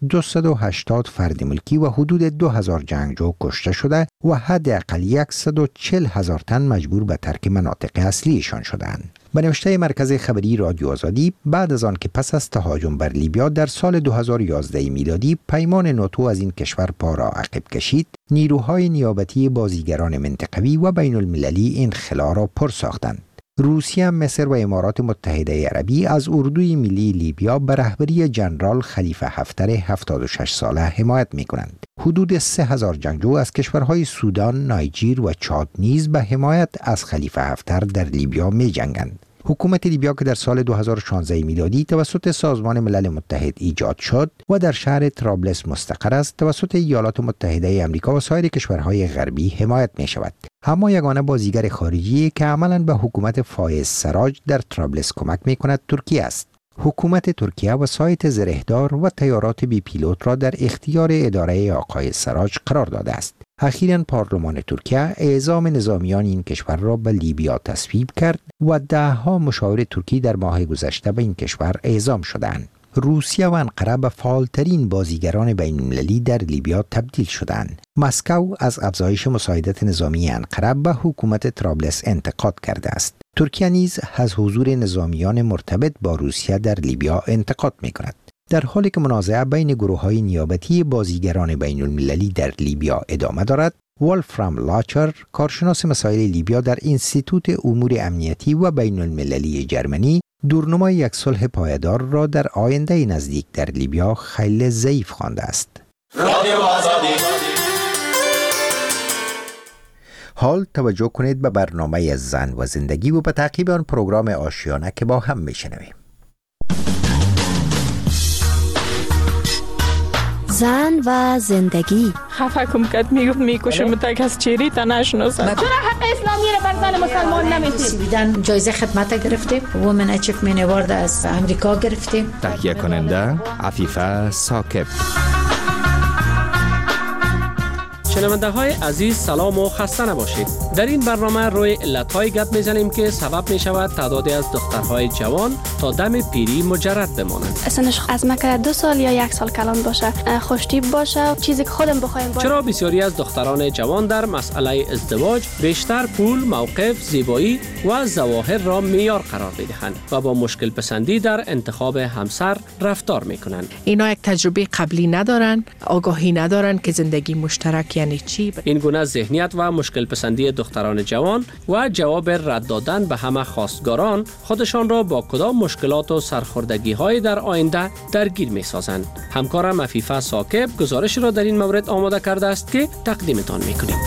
280 فرد ملکی و حدود 2000 جنگجو کشته شده و حداقل 140,000 تن مجبور به ترک مناطق اصلیشان شدند. به نوشته مرکز خبری رادیو آزادی، بعد از آن که پس از تهاجم بر لیبیا در سال 2011 میلادی پیمان ناتو از این کشور پا را عقب کشید، نیروهای نیابتی بازیگران منطقوی و بین المللی این خلا را پر ساختند. روسیه، مصر و امارات متحده عربی از اردوی ملی لیبیا به رهبری جنرال خلیفه حفتر 76 ساله حمایت می کنند. حدود 3000 جنگجو از کشورهای سودان، نایجیر و چاد نیز به حمایت از خلیفه حفتر در لیبیا می جنگند. حکومت لیبیا که در سال 2016 میلادی توسط سازمان ملل متحد ایجاد شد و در شهر طرابلس مستقر است، توسط ایالات متحده آمریکا و سایر کشورهای غربی حمایت می شود. اما یگانه بازیگر خارجی که عملاً به حکومت فایز سراج در طرابلس کمک می کند ترکیه است. حکومت ترکیه وسایط زرهدار و طیارات بی پیلوت را در اختیار اداره آقای سراج قرار داده است. اخیراً پارلمان ترکیه اعزام نظامیان این کشور را به لیبیا تصویب کرد و 10 مشاور ترکی در ماه گذشته به این کشور اعزام شدند. روسیه و انقره به فعالترین بازیگران بین‌المللی در لیبیا تبدیل شدند. مسکو از افزایش مساعدت نظامی انقره به حکومت طرابلس انتقاد کرده است. ترکیه نیز از حضور نظامیان مرتبط با روسیه در لیبیا انتقاد می‌کند. در حالی که منازعه بین گروه‌های نیابتی بازیگران بین‌المللی در لیبیا ادامه دارد، والفرام لاچر، کارشناس مسائل لیبیا در انستیتوت امور امنیتی و بین‌المللی جرمنی، دورنمای یک صلح پایدار را در آینده نزدیک در لیبیا خیلی ضعیف خوانده است. حال توجه کنید به برنامه زن و زندگی و به تعقیب آن پروگرام آشیانه که با هم میشنویم. زن و زندگی. خفه کم کد میگفت میکشم تک از چیری تا نشناسم. چرا حق اسلامی را بر زن مسلمان نمیدید؟ جایزه خدمت گرفتیم، وومن اچیومنت اوارد از امریکا گرفتیم. تهیه کننده عفیفه ثاقب. شنونده های عزیز سلام و خسته نباشید. در این برنامه روی علتهای گپ میزنیم که سبب می شود تعدادی از دخترهای جوان تا دم پیری مجرد بمانند. سنش از مکه 2 سال یا 1 سال کلان باشه، خوشتیپ باشه، چیزی که خودم بخوایم باشه. چرا بسیاری از دختران جوان در مسئله ازدواج بیشتر پول، موقف، زیبایی و ظواهر را معیار قرار میدهند و با مشکل پسندی در انتخاب همسر رفتار میکنند؟ اینا یک تجربه قبلی ندارن، آگاهی ندارن که زندگی مشترک یعنی چی. این گونه ذهنیت و مشکل پسندی دختران جوان و جواب رد دادن به همه خواستگاران خودشان را با کدام مشکلات و سرخوردگی های در آینده درگیر می سازند. همکارم عفیفه ثاقب گزارش را در این مورد آماده کرده است که تقدیمتان می کنیم.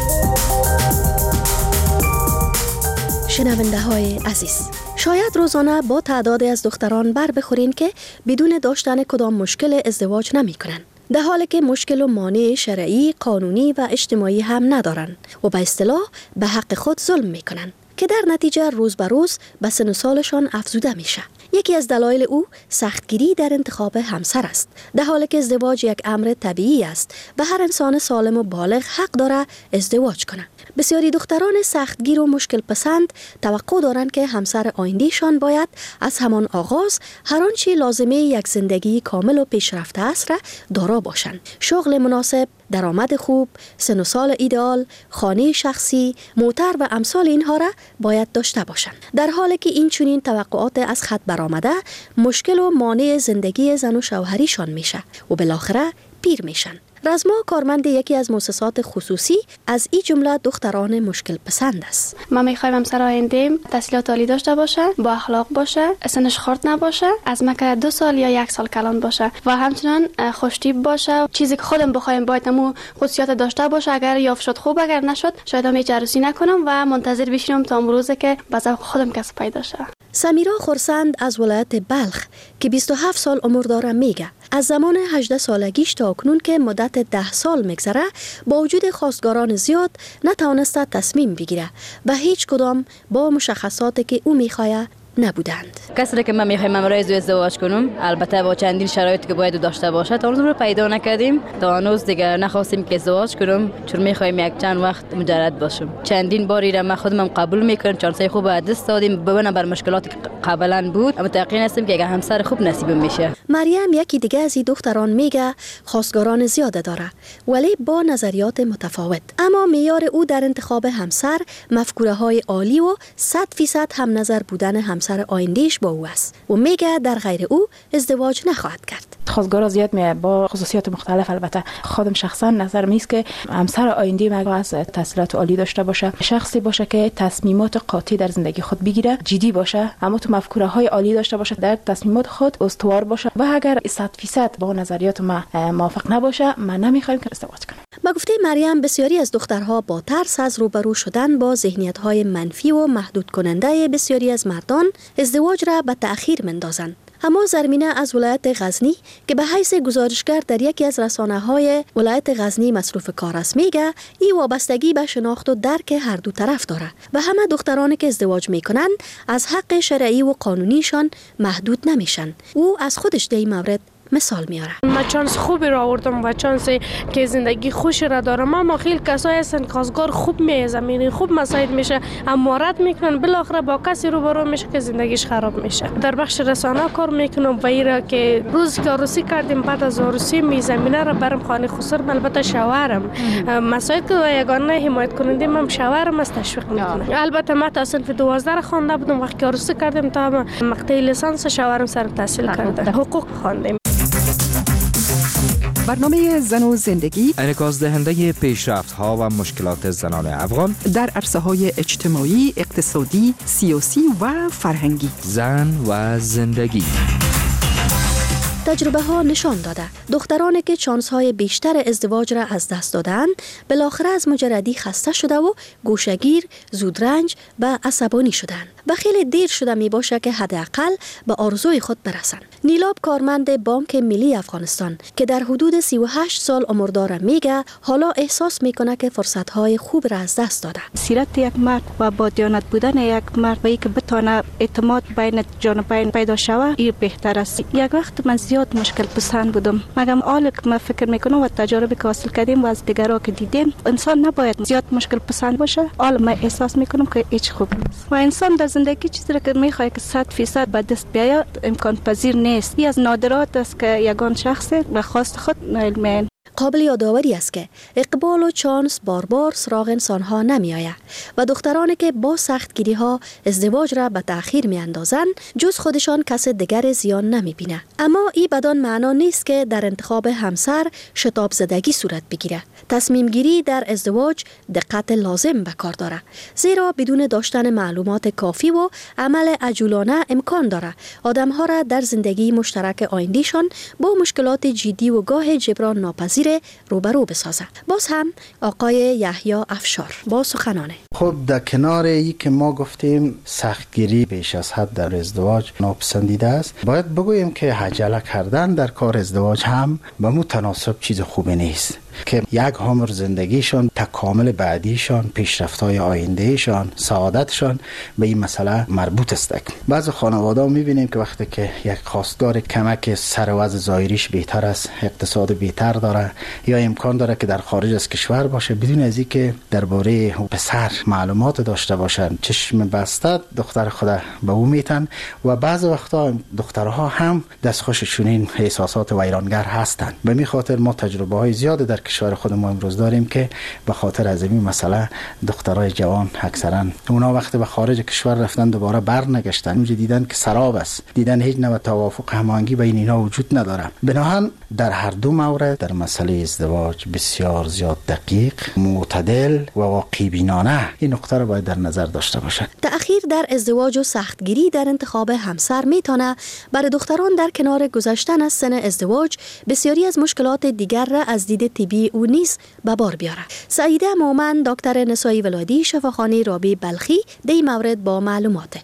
شنونده های عزیز، شاید روزانه با تعدادی از دختران بر بخورین که بدون داشتن کدام مشکل ازدواج نمی کنن، در حالی که مشکل و مانع شرعی، قانونی و اجتماعی هم ندارن و به اصطلاح به حق خود ظلم میکنن که در نتیجه روز به روز به سن و سالشان افزوده میشه. یکی از دلایل او سختگیری در انتخاب همسر است، در حالی که ازدواج یک امر طبیعی است و هر انسان سالم و بالغ حق داره ازدواج کنه. بسیاری دختران سختگیر و مشکل پسند توقع دارند که همسر آیندهشان باید از همان آغاز هر آنچه لازمه یک زندگی کامل و پیشرفته است را دارا باشند. شغل مناسب، درآمد خوب، سن و سال ایدئال، خانه شخصی، موتر و امثال اینها را باید داشته باشند. در حالی که این چنین توقعات از خط برآمده مشکل و مانع زندگی زن و شوهریشان میشه و بالاخره پیر میشن. رزما کارمند یکی از مؤسسات خصوصی از این جمله دختران مشکل پسند است. ما میخوایم همسر آینده تحصیلات عالی داشته باشه، با اخلاق باشه، سنش خرد نباشه، از مکه 2 سال یا 1 سال کلان باشه و همچنان خوشتیپ باشه، چیزی که خودم بخوایم باید نمو خصوصیات داشته باشه. اگر یافت شد خوب، اگر نشد شاید هم عروسی نکنم و منتظر بشینم تا امروزه که به ذوق خودم کسب پیدا شه. سمیرا خورسند از ولایت بلخ که 27 سال عمر داره میگه از زمان 18 سالگیش تا اکنون که مدت 10 سال میگذره با وجود خواستگاران زیاد نتوانسته تصمیم بگیره و هیچ کدام با مشخصاتی که او میخواه نبودند. کسی که من میخوایم امروز ازدواج کنم، البته با چندین شرایطی که باید داشته باشه، تا اون رو پیدا نکردیم. تا هنوز دیگه نخواستیم که ازدواج کنم، چون میخوایم یک چند وقت مجرد باشم. چندین باری را من خودم قبول میکنم، چانسای خوب از دست دادیم بنا بر مشکلاتی که قبلا بود، اما یقین هستم که اگه همسر خوب نصیب میشه. مریم یکی دیگه از دختران میگه خواستگاران زیاده داره ولی با نظریات متفاوت، اما معیار او در انتخاب همسر مفکوره های عالی و 100% هم نظر بودن همسر آیندهش با او است و میگه در غیر او ازدواج نخواهد کرد. خواستگارا زیاد میه با خصوصیات مختلف. البته خودم شخصا نظر میست که همسر آینده من از تحصیلات عالی داشته باشه، شخصی باشه که تصمیمات قاطع در زندگی خود بگیره، جدی باشه، اما تو مفکوره های عالی داشته باشه، در تصمیمات خود استوار باشه و اگر 100% با نظریات ما موافق نباشه، من نمیخوایم که ازدواج کنم. با گفته مریم بسیاری از دخترها با ترس از روبرو شدن با ذهنیت‌های منفی و محدود کننده بسیاری از مردان ازدواج را به تأخیر میندازند. اما زرمینه از ولایت غزنی که به حیث گزارشگر در یکی از رسانه‌های ولایت غزنی مصروف کار است میگه این وابستگی به شناخت و درک هر دو طرف داره و همه دخترانی که ازدواج میکنن از حق شرعی و قانونیشان محدود نمیشن. او از خودش در این مورد مثال میاره. من چانس خوبی را آوردم و چانس که زندگی خوش را دارم. اما خیلی کسایی هستن کارگر خوب میزنن، خوب مساعد میشه، امارت میکنن، بالاخره با کسی روبرو میشه که زندگیش خراب میشه. در بخش رسانه کار میکنم و ایرا که روز که عروسی کردیم، بعد از عروسی میزمینه را برم خانه خسر، البته شوهرم مساعد که یگانه حمایت کننده من شوهرم است تشویق میکنه. البته من تا صنف 12 خوانده بودم، وقتی که عروسی کردیم تا مقطع لیسانس شوهرم سر تحصیل کرده، حقوق خواندیم. برنامه زن و زندگی انعکاس دهنده پیشرفت‌ها و مشکلات زنان افغان در عرصه‌های اجتماعی، اقتصادی، سیاسی و فرهنگی. زن و زندگی. تجربه ها نشان داده دخترانی که چانس های بیشتر ازدواج را از دست دادن بالاخره از مجردی خسته شده و گوشه‌گیر، زودرنج و عصبانی شدند و خیلی دیر شده می باشه که حداقل به آرزوی خود برسند. نیلاب کارمند بانک ملی افغانستان که در حدود 38 سال عمر داره میگه حالا احساس میکنه که فرصت های خوب را از دست داده. سیرت یک مرد و با دیانت بودن یک مرد و اینکه بتونه اعتماد بین جانبین پیدا شود این بهتر است. یک وقت من زیاد مشکل پسند بودم، مگم حالا که من فکر میکنم و تجربه که حاصل کردیم و از دیگرها که دیدیم، انسان نباید زیاد مشکل پسند باشه. حالا من احساس میکنم که هیچ خوب نیست و انسان در زندگی چیزی را که میخواد که 100% به دست بیاید امکان پذیر نیست. این از نادرات است که یگان شخص به خواست خود نائل میشن. قابل یادآوری است که اقبال و چانس بار سراغ انسانها نمی آید و دخترانی که با سختگیری ها ازدواج را به تأخیر می اندازند جز خودشان کس دیگر زیان نمی بینه. اما این بدان معنا نیست که در انتخاب همسر شتاب زدگی صورت بگیره. تصمیم گیری در ازدواج دقت لازم به کار داره، زیرا بدون داشتن معلومات کافی و عمل عجولانه امکان داره آدمها را در زندگی مشترک آیندهشان با مشکلات جدی و گاه جبران ناپذیر روبرو بسازه. باز هم آقای یحیی افشار با سخنانه. خب در کنار ای که ما گفتیم سختگیری بیش از حد در ازدواج ناپسندیده است، باید بگوییم که عجله کردن در کار ازدواج هم به متناسب چیز خوبی نیست که یک عمر زندگیشان، تکامل بعدیشان، پیشرفت‌های آیندهشان، سعادتشان به این مسئله مربوط است. بعضی خانواده‌ها می‌بینیم که وقتی که یک خواستگار کمک سر و وضع ظاهریش بهتر است، اقتصاد بهتر داره یا امکان داره که در خارج از کشور باشه، بدون از اینکه درباره پسر معلومات داشته باشن، چشم بسته دختر خود به او میتن و بعضی وقتا دخترها هم دستخوششون این احساسات ویرانگر هستند. به می خاطر ما تجربه‌های زیاد در کشور خود ما امروز داریم که به خاطر از این مسئله دخترای جوان اکثرا اونا وقتی به خارج کشور رفتن دوباره برنگشتن، اونجا دیدن که سراب است، دیدن هیچ نوع توافق هماهنگی بین اینا وجود نداره. بنابراین در هر دو مورد در مسئله ازدواج بسیار زیاد دقیق، معتدل و واقعی بینانه این نقطه را باید در نظر داشته باشند. تأخیر در ازدواج و سختگیری در انتخاب همسر میتونه برای دختران در کنار گذشتن از سن ازدواج بسیاری از مشکلات دیگر را از دید طبی و نیز به بار بیاره. سعیده مومن دکتر نسایی ولادی شفاخانه رابی بلخی در این مورد با معلومات.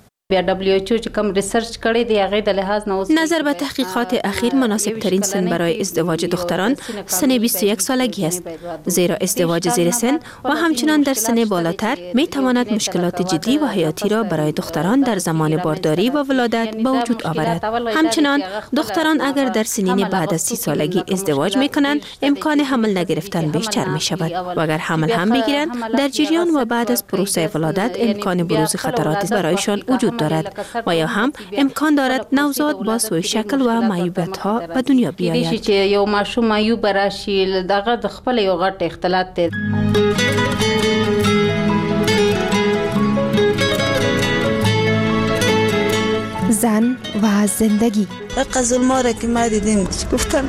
نظر به تحقیقات اخیر مناسب ترین سن برای ازدواج دختران سن 21 سالگی است، زیرا ازدواج زیر سن و همچنان در سن بالاتر می تواند مشکلات جدی و حیاتی را برای دختران در زمان بارداری و ولادت به وجود آورد. همچنان دختران اگر در سنین بعد از 30 سالگی ازدواج می کنند امکان حمل نگرفتن بیشتر می شود و اگر حمل هم بگیرند در جریان و بعد از پروسه ولادت امکان بروز خطرات برایشان وجود دارد و یا هم امکان دارد نوزاد با سوء شکل و معیوبیت ها به دنیا بیاید. یو ماشوم معیوب راشي دغه د خپل یو غټ اختلاط دی. زن و زندگی. ظلم را که ما دیدیم گفتن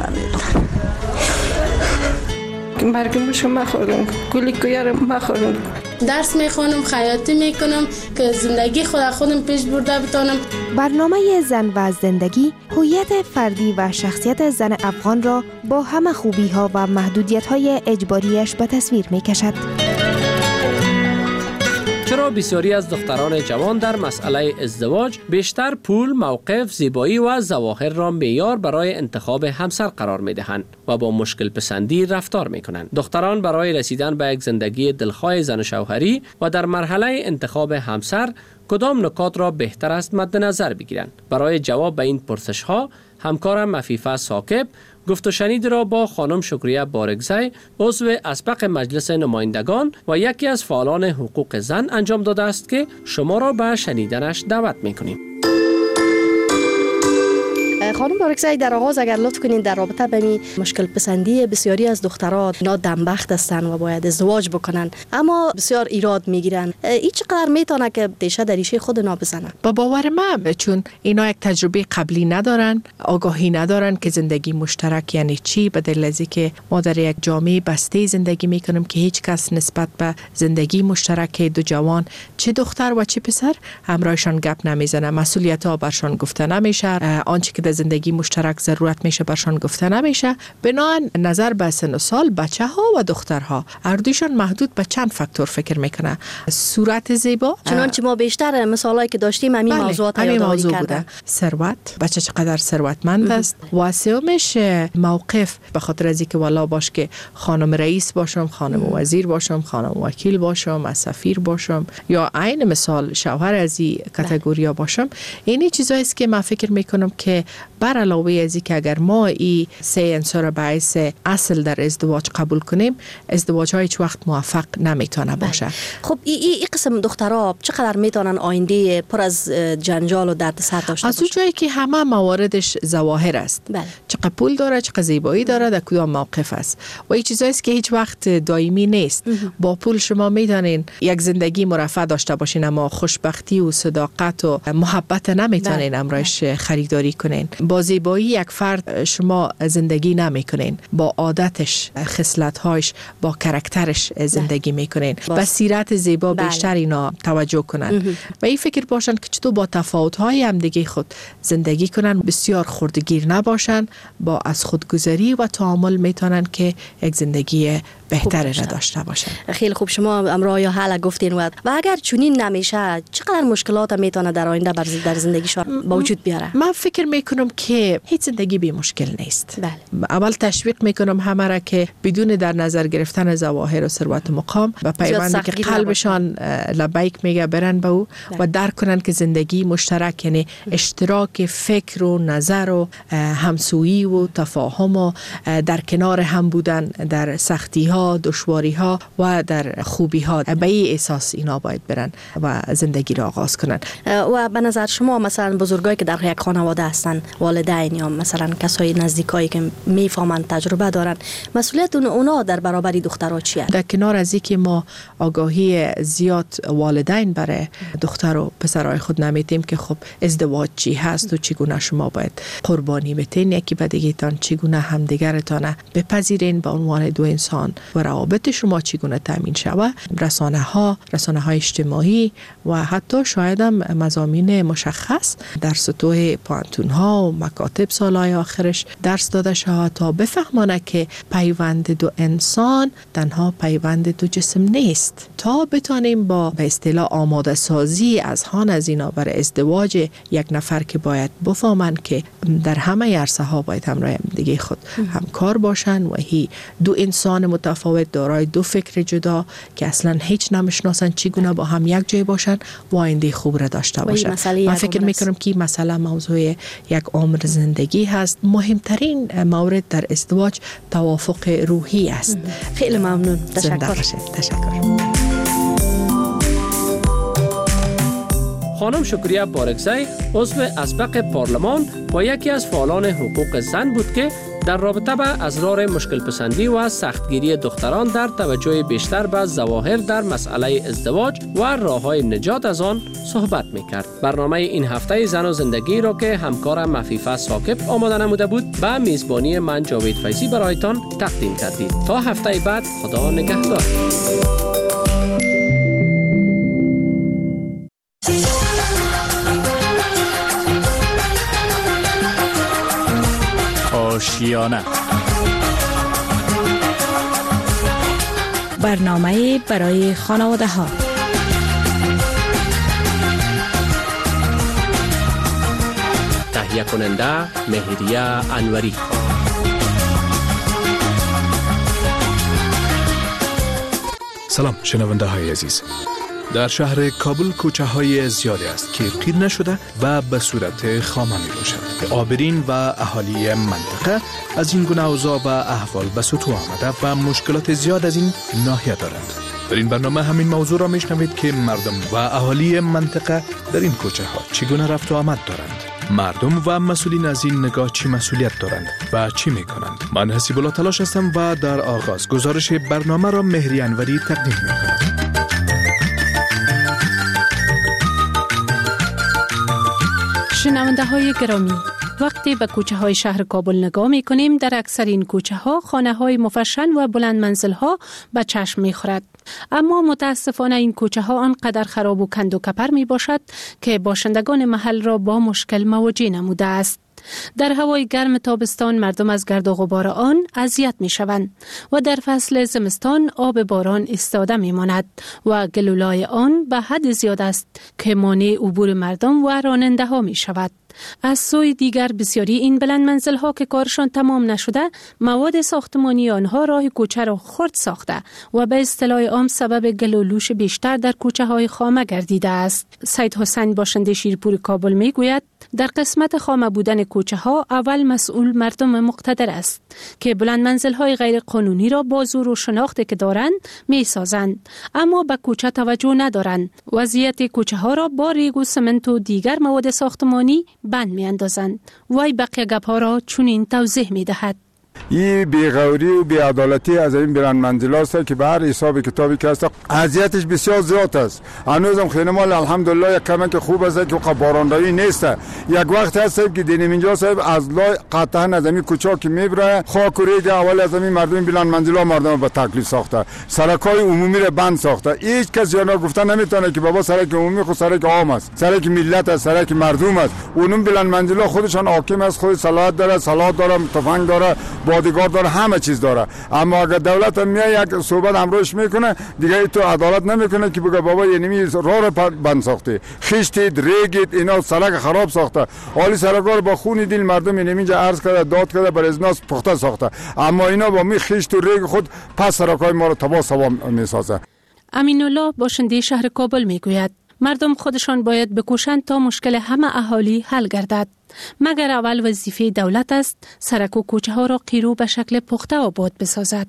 مرگم شما خوردم، گلی کویارم ما خوردم. درس میخوانم، خیاطی میکنم که زندگی خودم پیش برده بتانم. برنامه زن و زندگی هویت فردی و شخصیت زن افغان را با همه خوبی ها و محدودیت های اجباریش به تصویر میکشد. چرا بسیاری از دختران جوان در مسئله ازدواج بیشتر پول، موقف، زیبایی و ظواهر را معیار برای انتخاب همسر قرار می‌دهند و با مشکل پسندی رفتار می‌کنند؟ دختران برای رسیدن به یک زندگی دلخواه زن و شوهری و در مرحله انتخاب همسر کدام نکات را بهتر است مد نظر بگیرند؟ برای جواب به این پرسش‌ها همکارم مفیفه ثاقب گفت و شنید را با خانم شکریه بارگزی عضو اسبق مجلس نمایندگان و یکی از فعالان حقوق زن انجام داده است که شما را به شنیدنش دعوت می‌کنیم. خانم بارگزی، در آغاز اگر لطف کنین در رابطه به می مشکل پسندی بسیاری از دخترها، اینا دمبخت هستن و باید ازدواج بکنن اما بسیار ایراد میگیرن، این چقدر میتونه که دیشه در ریشه خود اینا بزنه؟ با باور من چون اینا یک تجربه قبلی ندارن، آگاهی ندارن که زندگی مشترک یعنی چی، به دلیل از اینکه ما در یک جامعه بسته زندگی میکنیم که هیچ کس نسبت به زندگی مشترک دو جوان چه دختر و چه پسر همراهشان گپ نمیزنه، مسئولیت ها برشان گفته نمیشه، آنچه که در زندگی مشترک ضرورت میشه برشان گفته نمیشه. بنابراین نظر به سن و سال بچه ها و دخترها اردوشان محدود به چند فاکتور فکر میکنه. صورت زیبا، چنانچه ما بیشتر مثالایی که داشتیم همین موضوعات یادآوری کردن. ثروت، بچه چقدر ثروتمند است. و سومش موقف، به خاطر از اینکه والا باش که خانم رئیس باشم، خانم وزیر باشم، خانم وکیل باشم، سفیر باشم یا عین مثال شوهر از این کاتگوریا باشم. اینی چیزایی است که من فکر میکنم که بر علاوه از اینکه اگر ما این سه عنصر باعث اصل در ازدواج قبول کنیم، ازدواج های هیچ وقت موفق نمیتونه باشه. خب این قسم دخترها چقدر میتونن آینده پر از جنجال و دردسر داشته از اون جایی که همه مواردش ظواهر است، چقدر پول داره، چقدر زیبایی داره، در کدام موقف است و این چیزایی است که هیچ وقت دائمی نیست. با پول شما میتونین یک زندگی مرفه داشته باشین اما خوشبختی و صداقت و محبت نمیتونین امرایش خریداری کنین. با زیبایی یک فرد شما زندگی نمیکنین، با عادتش، خصلت‌هاش، با کاراکترش زندگی میکنین. با سیرت زیبا بیشتر اینا توجه کنن و این فکر باشن که چطور با تفاوت‌های هم دیگه خود زندگی کنن، بسیار خردگیر نباشن، با از خودگذری و تعامل میتونن که یک زندگی بهتره را داشته باشن. خیلی خوب، شما امروز یا حالا گفتین و اگر چنین نمیشه چقدر مشکلات میتونه در آینده در زندگیشان با وجود بیاره؟ من فکر میکنم که هیچ زندگی بی مشکل نیست. اول تشویق میکنم همه را که بدون در نظر گرفتن ظواهر و ثروت و مقام و پیوندی که قلبشان لبیک میگه برن به او و درک کنن که زندگی مشترک یعنی اشتراک فکر و نظر و همسویی و تفاهم و در کنار هم بودن در سختی ها، دشواری ها و در خوبی ها. به این احساس اینا باید برن و زندگی را آغاز کنن. و به نظر شما مثلا بزرگایی که در یک خانواده هستن، والدین یا مثلا کسای نزدیکایی که میفهمن، تجربه دارن، مسئولیت اونا در برابر دخترها چیه؟ در کنار از اینکه ما آگاهی زیاد والدین برای دختر و پسرای خود نمیدیم که خب ازدواج چی هست و چگونه شما باید قربانی بتین، یکی به دیگه‌تان چگونه همدیگرتان بپذیرین به عنوان دو انسان و روابط شما چگونه تامین شود. رسانه های اجتماعی و حتی شاید هم مضامین مشخص در سطوح پانتون ها و مکاتب سالهای آخرش درس داده شود تا بفهمانه که پیوند دو انسان تنها پیوند دو جسم نیست، تا بتانیم با به اصطلاح آماده سازی از هان از اینا برای ازدواج یک نفر که باید بفهمن که در همه عرصه ها باید همراه دیگه خود همکار باشن و هی دو انسان متفاوت دارای دو فکر جدا که اصلا هیچ نمیشناسن چگونه با هم یک جای باشن و آینده خوب را داشته باشن. من فکر میکنم که مسئله موضوع یک عمر زندگی هست. مهمترین مورد در ازدواج توافق روحی است. خیلی ممنون. تشکر. خانم شکریه بارگزی عضو اسبق پارلمان و یکی از فعالان حقوق زن بود که در رابطه به ازرار مشکل پسندی و سختگیری دختران در توجه بیشتر به ظواهر در مسئله ازدواج و راه‌های نجات از آن صحبت می‌کرد. برنامه این هفته زن و زندگی را که همکارم مفیفه ثاقب آماده نموده بود به میزبانی من جاوید فیضی برایتان تقدیم کردید. تا هفته بعد، خدا نگهدار. آشیانه، برنامه برای خانواده ها. تهیه کننده مهریه انوری. سلام شنونده های عزیز. در شهر کابل کوچه های زیادی است که قیر نشده و به صورت خامه می باشد. عابرین و اهالی منطقه از این گونه اوضاع و احوال به سطوح آمده و مشکلات زیاد از این ناحیه دارند. در این برنامه همین موضوع را میشنوید که مردم و اهالی منطقه در این کوچه ها چگونه رفت و آمد دارند. مردم و مسئولین از این نگاه چی مسئولیت دارند و چی می کنند؟ من حسیب الله تلاش هستم و در آغاز گزارش برنامه را مهری انوری تقدیم می کنم. شنونده های گرامی، وقتی به کوچه های شهر کابل نگاه می کنیم، در اکثر این کوچه ها خانه های مفشن و بلند منزل ها به چشم می خورد. اما متاسفانه این کوچه ها آنقدر خراب و کند و کپر می باشد که باشندگان محل را با مشکل مواجه نموده است. در هوای گرم تابستان مردم از گرد و غبار آن اذیت می شوند و در فصل زمستان آب باران ایستاده می ماند و گلولای آن به حد زیاد است که مانع عبور مردم و راننده ها می شود. از سوی دیگر بسیاری این بلند منزل ها که کارشان تمام نشده، مواد ساختمانی آنها راه کوچه را خرد ساخته و به اصطلاح عام سبب گل و لوش بیشتر در کوچه های خامه گردیده است. سید حسین باشنده شیرپور کابل می گوید در قسمت خامه بودن کوچه ها اول مسئول مردم مقتدر است که بلند منزل های غیر قانونی را با زور و شناختی که دارند می سازند، اما به کوچه توجه ندارند. وضعیت کوچه ها را با ریگ و سمنت و دیگر مواد ساختمانی بند می اندازند. وای بقیه گپ ها را چنین توضیح می دهد. این بی‌غوری و بی‌عدالتی از این بلند منزل است که به هر حساب کتابی که است اذیتش بسیار زیاد است. هنوزم خیلی الحمدلله یک کمی که خوب است که بارندگی نیست. یک وقت هست که دینیم اینجا صاحب از لای قطعا از این کوچه که میبره خاک و ریگ اول از این مردم بلند منزل ها مردم به تکلیف ساخته، سرکای عمومی را بند ساخته. هیچ کس یا گفتن نمیتونه که بابا سرک عمومی خود سرک عام است، سرک ملت است، سرک مردم است. اونم بلند منزل ها خودشان حاکم است، خود صلاحیت داره، سلاح داره، تفنگ داره، بادیگارد داره، همه چیز داره. اما اگر دولت میاد یک صحبت همراهش میکنه دیگه تو عدالت نمیکنه که بگه بابا یعنی راه رو بند ساخته، خشتید ریگید اینا سرک خراب ساخته، حالی سرکار با خون دل مردم اینجا عرض کرده داد کرده بر ازناس پخته ساخته، اما اینا با می خشت و ریگ خود پس سرکای ما رو تباه سوا میسازه. امین الله باشنده شهر کابل میگوید مردم خودشان باید بکوشند تا مشکل همه اهالی حل گردد، مگر اول وظیفه دولت است سرک و کوچه ها را قیرو به شکل پخته آباد بسازد.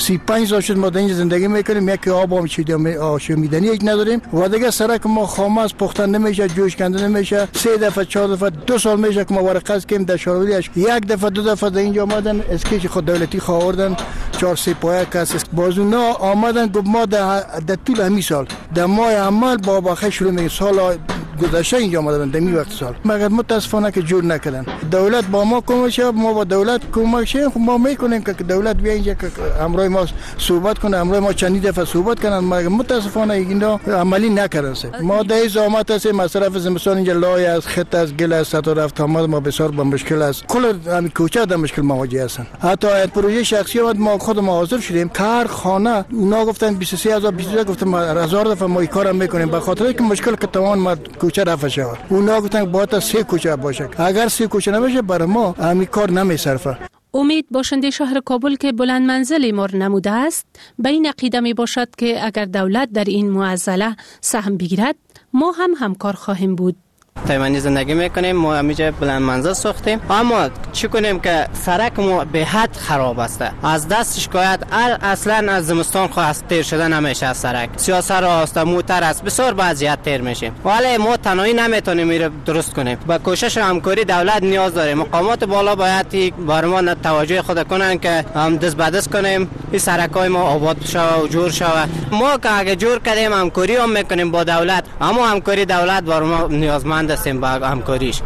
35 سال شد ما در اینجا زندگی میکنیم، یک آب هم آشامیدنی یک نداریم و دیگه سرک ما خامه است، پخته نمیشه، جوش کنده نمیشه. 3 دفعه 4 دفعه 2 سال میشه که ما ورقه کردیم در شاروریش، یک دفعه 2 دفعه در اینجا آمدن اسکیچ خود دولتی خواردن 4 3 پایه کس بازونا آمدن گفت ما در طول همین سال در ماه عمل با بخش شروع می سال گذشته اینجا آمدن در می وقت سال، مگر متاسفانه که جور نکردن. دولت با ما کمک شه، ما با دولت کمک شه، ما میکنیم که دولت بیا اینجا که امروز ما صحبت کنه، امروز ما چند دفعه صحبت کنن، مگر متاسفانه اینا عملی نکردن. ما در زحمت هستیم، مصرف زمستان اینجا لای از خط از گل از سطح رفت آمد ما بسیار با مشکل است، کل همین کوچه در مشکل مواجه هستن. حتی پروژه شخصی اومد ما خود ما حاضر شدیم کارخانه، اونا گفتن 23000 22000 گفتم 1000 دفعه ما این کارم میکنیم به خاطر اینکه مشکل که تمام ما کوچه رفت شود. اونا گفتن باید 3 کوچه باشه، اگر 3 کوچه نباشه برای ما همین کار نمیصرفه. امید باشنده شهر کابل که بلند منزل ایمار نموده است به این عقیده می باشد که اگر دولت در این معضله سهم بگیرد ما هم همکار خواهیم بود. تایمانی زندگی میکنیم، ما همیشه بلند منزل ساختیم، اما چی کنیم که سرک ما به حد خراب است. از دست شکایت اصلا از زمستان خواست تیر شده نمیشه، از سرک سیاست راست موتر است بسیار بعضیات تیر میشیم، ولی ما تنهایی نمیتونیم این درست کنیم. با کوشش و همکاری دولت نیاز داریم، مقامات بالا باید بر ما توجه خود کنن که هم دست به دست کنیم این سرکای ما آباد شود و جور شود. ما که اگه جور کردیم همکاری هم میکنیم با دولت، اما همکاری دولت بر ما نیازمند هستیم با همکاریش.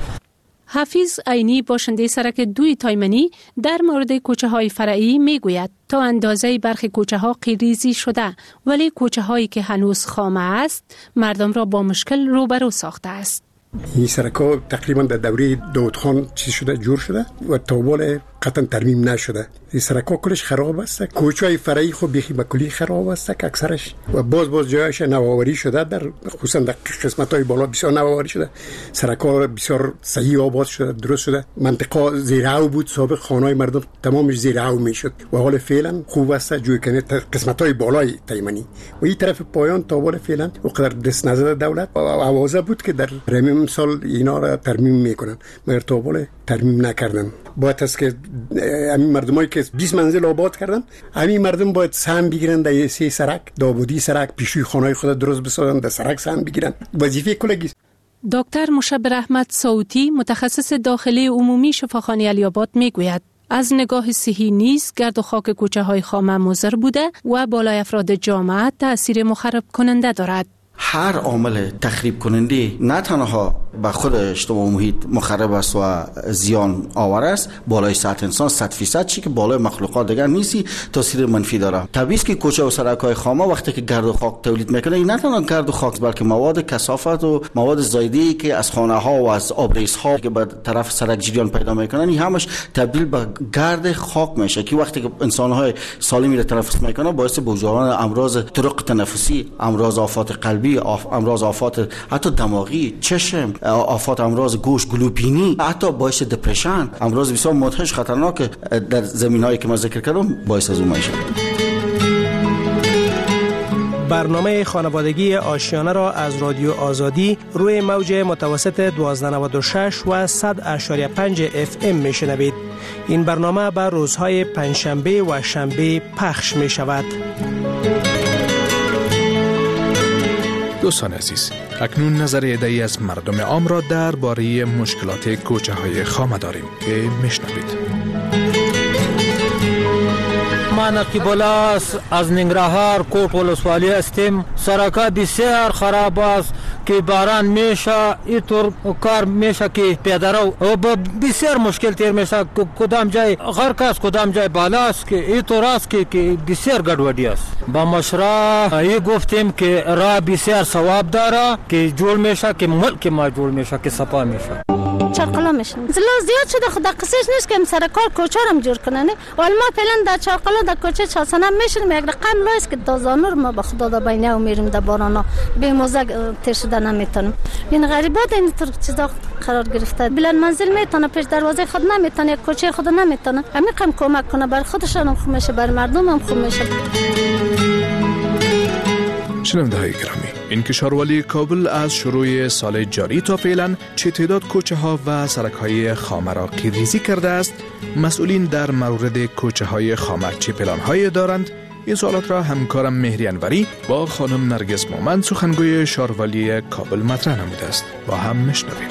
حفیظ عینی باشنده سرک 2 تایمنی در مورد کوچه های فرعی می گوید تا اندازه برخی کوچه ها قیریزی شده، ولی کوچه هایی که هنوز خامه است مردم را با مشکل روبرو ساخته است. این سرک‌ها تقریبا در دوره داود خان چیز شده، جور شده و تابال قطعا ترمیم نشده. این سرک‌ها کلش خراب است. کوچه‌های فرعی خود بیخی به کلی خراب است که اکثرش و باز جایش نوآوری شده، در خصوصا در قسمت‌های بالا بسیار نوآوری شده. سرک‌ها بسیار صحیح آباد شده، درست شده. منطقه زیره‌آب بود، سابق خانه‌های مردم تمامش زیره‌آب میشد و حال فعلا خوب است جویکنی قسمت‌های بالای تیمنی و این طرف پایان تابال فعلا وقدر دست نزد دولت و آوازه بود که در رمیم سال اینا را ترمیم میکنن، مگر تابال ترمیم نکردن. باید است که همین مردمایی که 20 منزل آباد کردن، همین مردم باید سهم بگیرن در سه سرک، داوودی سرک، پیشوی خانه‌های خود درست بسازن، در سرک سهم بگیرن. وظیفه کلگی. دکتر مشبر احمد صوتی متخصص داخلی عمومی شفاخانه علی‌آباد میگوید از نگاه صحی نیز گرد و خاک کوچه‌های خامه مضر بوده و بالای افراد جامعه تأثیر مخرب کننده دارد. هر عامل تخریب کننده نه تنها به خود اجتماع محیط مخرب است و زیان آور است، بالای سطح انسان 100% چی که بالای مخلوقات دیگر نیستی تاثیر منفی داره. طبیعی است که کوچه و سرک‌های خامه وقتی که گرد و خاک تولید میکنه، نه تنها گرد و خاک بلکه مواد کثافت و مواد زایده‌ای که از خانه‌ها و از آبریزها که به طرف سرک جریان پیدا میکنن، این همش تبدیل به گرد خاک میشه که وقتی که انسان‌های سالمی را تنفس میکنه باعث بوجودن امراض طرق تنفسی، امراض آفات قلبی، امراض آفات حتی دماغی، چشم، آفات امراض گوش، گلوبینی، حتی باعث دپرشن، امراض بسیار مدهش خطرناک در زمینهایی که من ذکر کردم باعث از اون میشه. برنامه خانوادگی آشیانه را از رادیو آزادی روی موج متوسط 1296 و 100.5 FM میشنوید. این برنامه بر روزهای پنجشنبه و شنبه پخش می شود. دوستان عزیز، اکنون نظر عده‌ای از مردم عام را درباره مشکلات کوچه‌های خامه داریم که میشنوید. ما نقیب الله از ننگرهار کوٹ ولسوالی هستیم. سرک‌ها بسیار خراب است که باران میشه، اینطور کار میشه که پیاده‌رو بسیار مشکل تیر میشه. کدام جای غرق است، کدام جای بالا است که اینطور است که بسیار گډوډی است. با مشرا ای گفتیم که راه بسیار ثواب داره که جوړ میشه، که ملک ما جوړ میشه، که صفا میشه. چرقلا میشن زیاد شده، خدا قصهش نیست که سرکار کوچه هم جور کنن. ولی ما فعلا در چرقلا در کوچه چاسنه میشیم، یک رقم لایست که دازانور ما به خدا در بینه و میریم در بارانا به موزه تیر شده نمیتونیم. این غریبات اینطور چیزا قرار گرفته، بلند منزل میتونه، پیش دروازه خود نمیتونه، کوچه خود نمیتونه. همین قم کمک کنه، بر خودشان هم خوب میشه، بر مردم هم خوب میشه. شنونده‌های گرامی، انکشار والی کابل از شروع سال جاری تا فعلا چه تعداد کوچه ها و سرک های خامه را قیرریزی کرده است؟ مسئولین در مورد کوچه های خامه چه پلان های دارند؟ این سوالات را همکارم مهری انوری با خانم نرگس مومند سخنگوی شاروالی کابل مطرح نموده است. با هم میشنویم.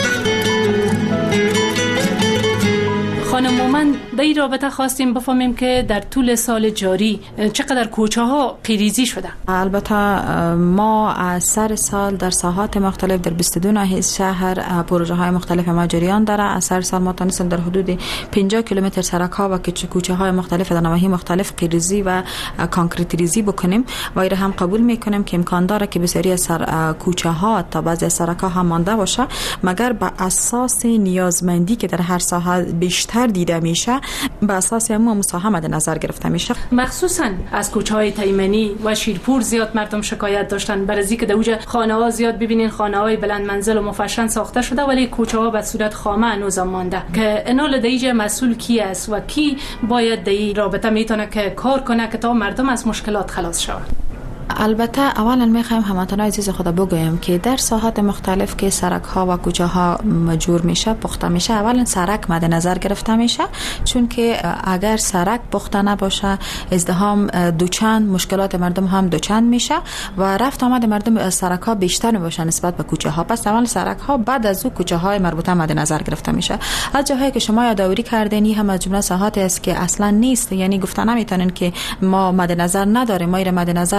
خانم مومند، در این رابطه خواستیم بفهمیم که در طول سال جاری چقدر کوچه ها قیریزی شده. البته ما از سر سال در ساحات مختلف در 22 ناحیه شهر پروژه های مختلف ما جریان داره. از سر سال ما تونستیم در حدود 50 کیلومتر سرک ها و کوچه های مختلف در نواحی مختلف قیریزی و کانکریت ریزی بکنیم و این هم قبول میکنیم که امکان داره که بسیاری از کوچه ها تا بعضی از سرک ها هم مانده باشه، مگر بر اساس نیازمندی که در هر ساحه بیشتر دیده میشه به اساس ما مساهمه در نظر گرفته میشه. مخصوصا از کوچه‌های تیمنی و شیرپور زیاد مردم شکایت داشتن برای اینکه در اوج خانه‌ها زیاد ببینین خانه‌های بلند منزل و مفشن ساخته شده ولی کوچه‌ها به صورت خامه هنوز مانده. که انال دیجه مسئول کی است و کی باید در این رابطه میتونه که کار کنه که تا مردم از مشکلات خلاص شوند؟ البته اولا میخوایم هموطنان عزیز خدا بگویم که در ساحات مختلف که سرک ها و کوچه ها مجور میشه، پخته میشه، اولا سرک مد نظر گرفته میشه، چون که اگر سرک پخته نباشه ازدحام دوچند، مشکلات مردم هم دوچند میشه و رفت آمد مردم از سرک ها بیشتر میباشه نسبت به کوچه ها. پس اول سرک ها بعد از او کوچه های مربوطه مد نظر گرفته میشه. از جاهایی که شما یادآوری کردین هم از جمله ساحاتی است که اصلا نیست، یعنی گفته نمیتونن که ما مد نظر نداریم، ما مد نظر داریم،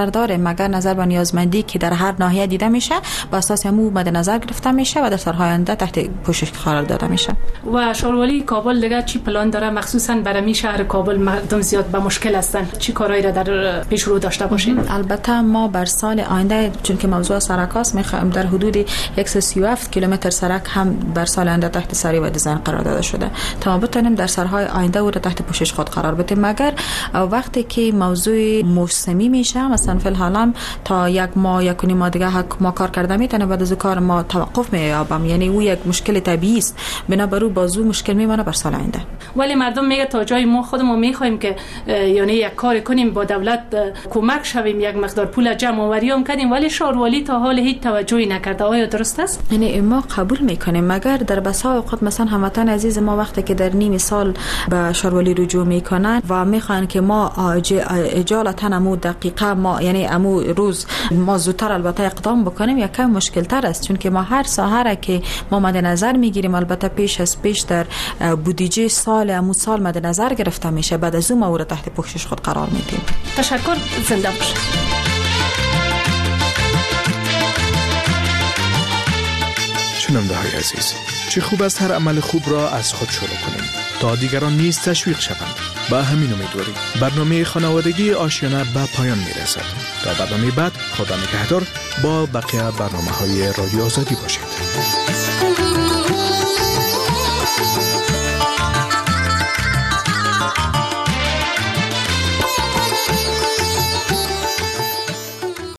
میتیم، مگر نظر به نیازمندی که در هر ناحیه دیده میشه با اساس همو مد نظر گرفته میشه و در سالهای آینده تحت پوشش قرار داده میشه. و شهروالی کابل دیگه چی پلان داره مخصوصا برای شهر کابل مردم زیاد به مشکل هستن، چی کارهایی را در پیش رو داشته باشین؟ البته ما بر سال آینده چون که موضوع سرک است میخوایم در حدود 137 کیلومتر سرک هم بر سال آینده تحت سری و دیزاین قرار داده شده تا ما بتونیم در سالهای آینده او را تحت پوشش خود قرار بدیم. مگر وقتی که موضوع موسمی میشه، مثلا فی الحال تا یک ماه یک ماه دیگه ما کار کرده میتونه، بعد از کار ما توقف مییابم، یعنی او یک مشکل طبیعی است، بنابراین بازو مشکل میمونه بر سال آینده. ولی مردم میگه تا جای ما خودمون میخوایم که یعنی یک کار کنیم با دولت کمک شویم، یک مقدار پول جمع آوری هم کردیم، ولی شهروالی تا حال هیچ توجهی نکرده. آیا درست است؟ یعنی ما قبول میکنیم، مگر در بسا اوقات مثلا هموطن عزیز ما وقتی که در نیم سال به شهروالی رجوع میکنن و میخوان که ما اجالتا امو دقیقه ما یعنی امو روز ما زودتر البته اقدام بکنیم، یک کم مشکل تر است، چون که ما هر ساحه که ما مد نظر میگیریم البته پیش در بودجه امو سال مد نظر گرفته میشه، بعد از اون ما او را تحت پوشش خود قرار میدیم. تشکر، زنده باشید. شنونده های عزیز، چه خوب است هر عمل خوب را از خود شروع کنیم تا دیگران نیز تشویق شوند. با همین امیدواری برنامه خانوادگی آشیانه به پایان میرسد. تا برنامه بعد، خدا نگهدار. با بقیه برنامه های رادیو آزادی باشید.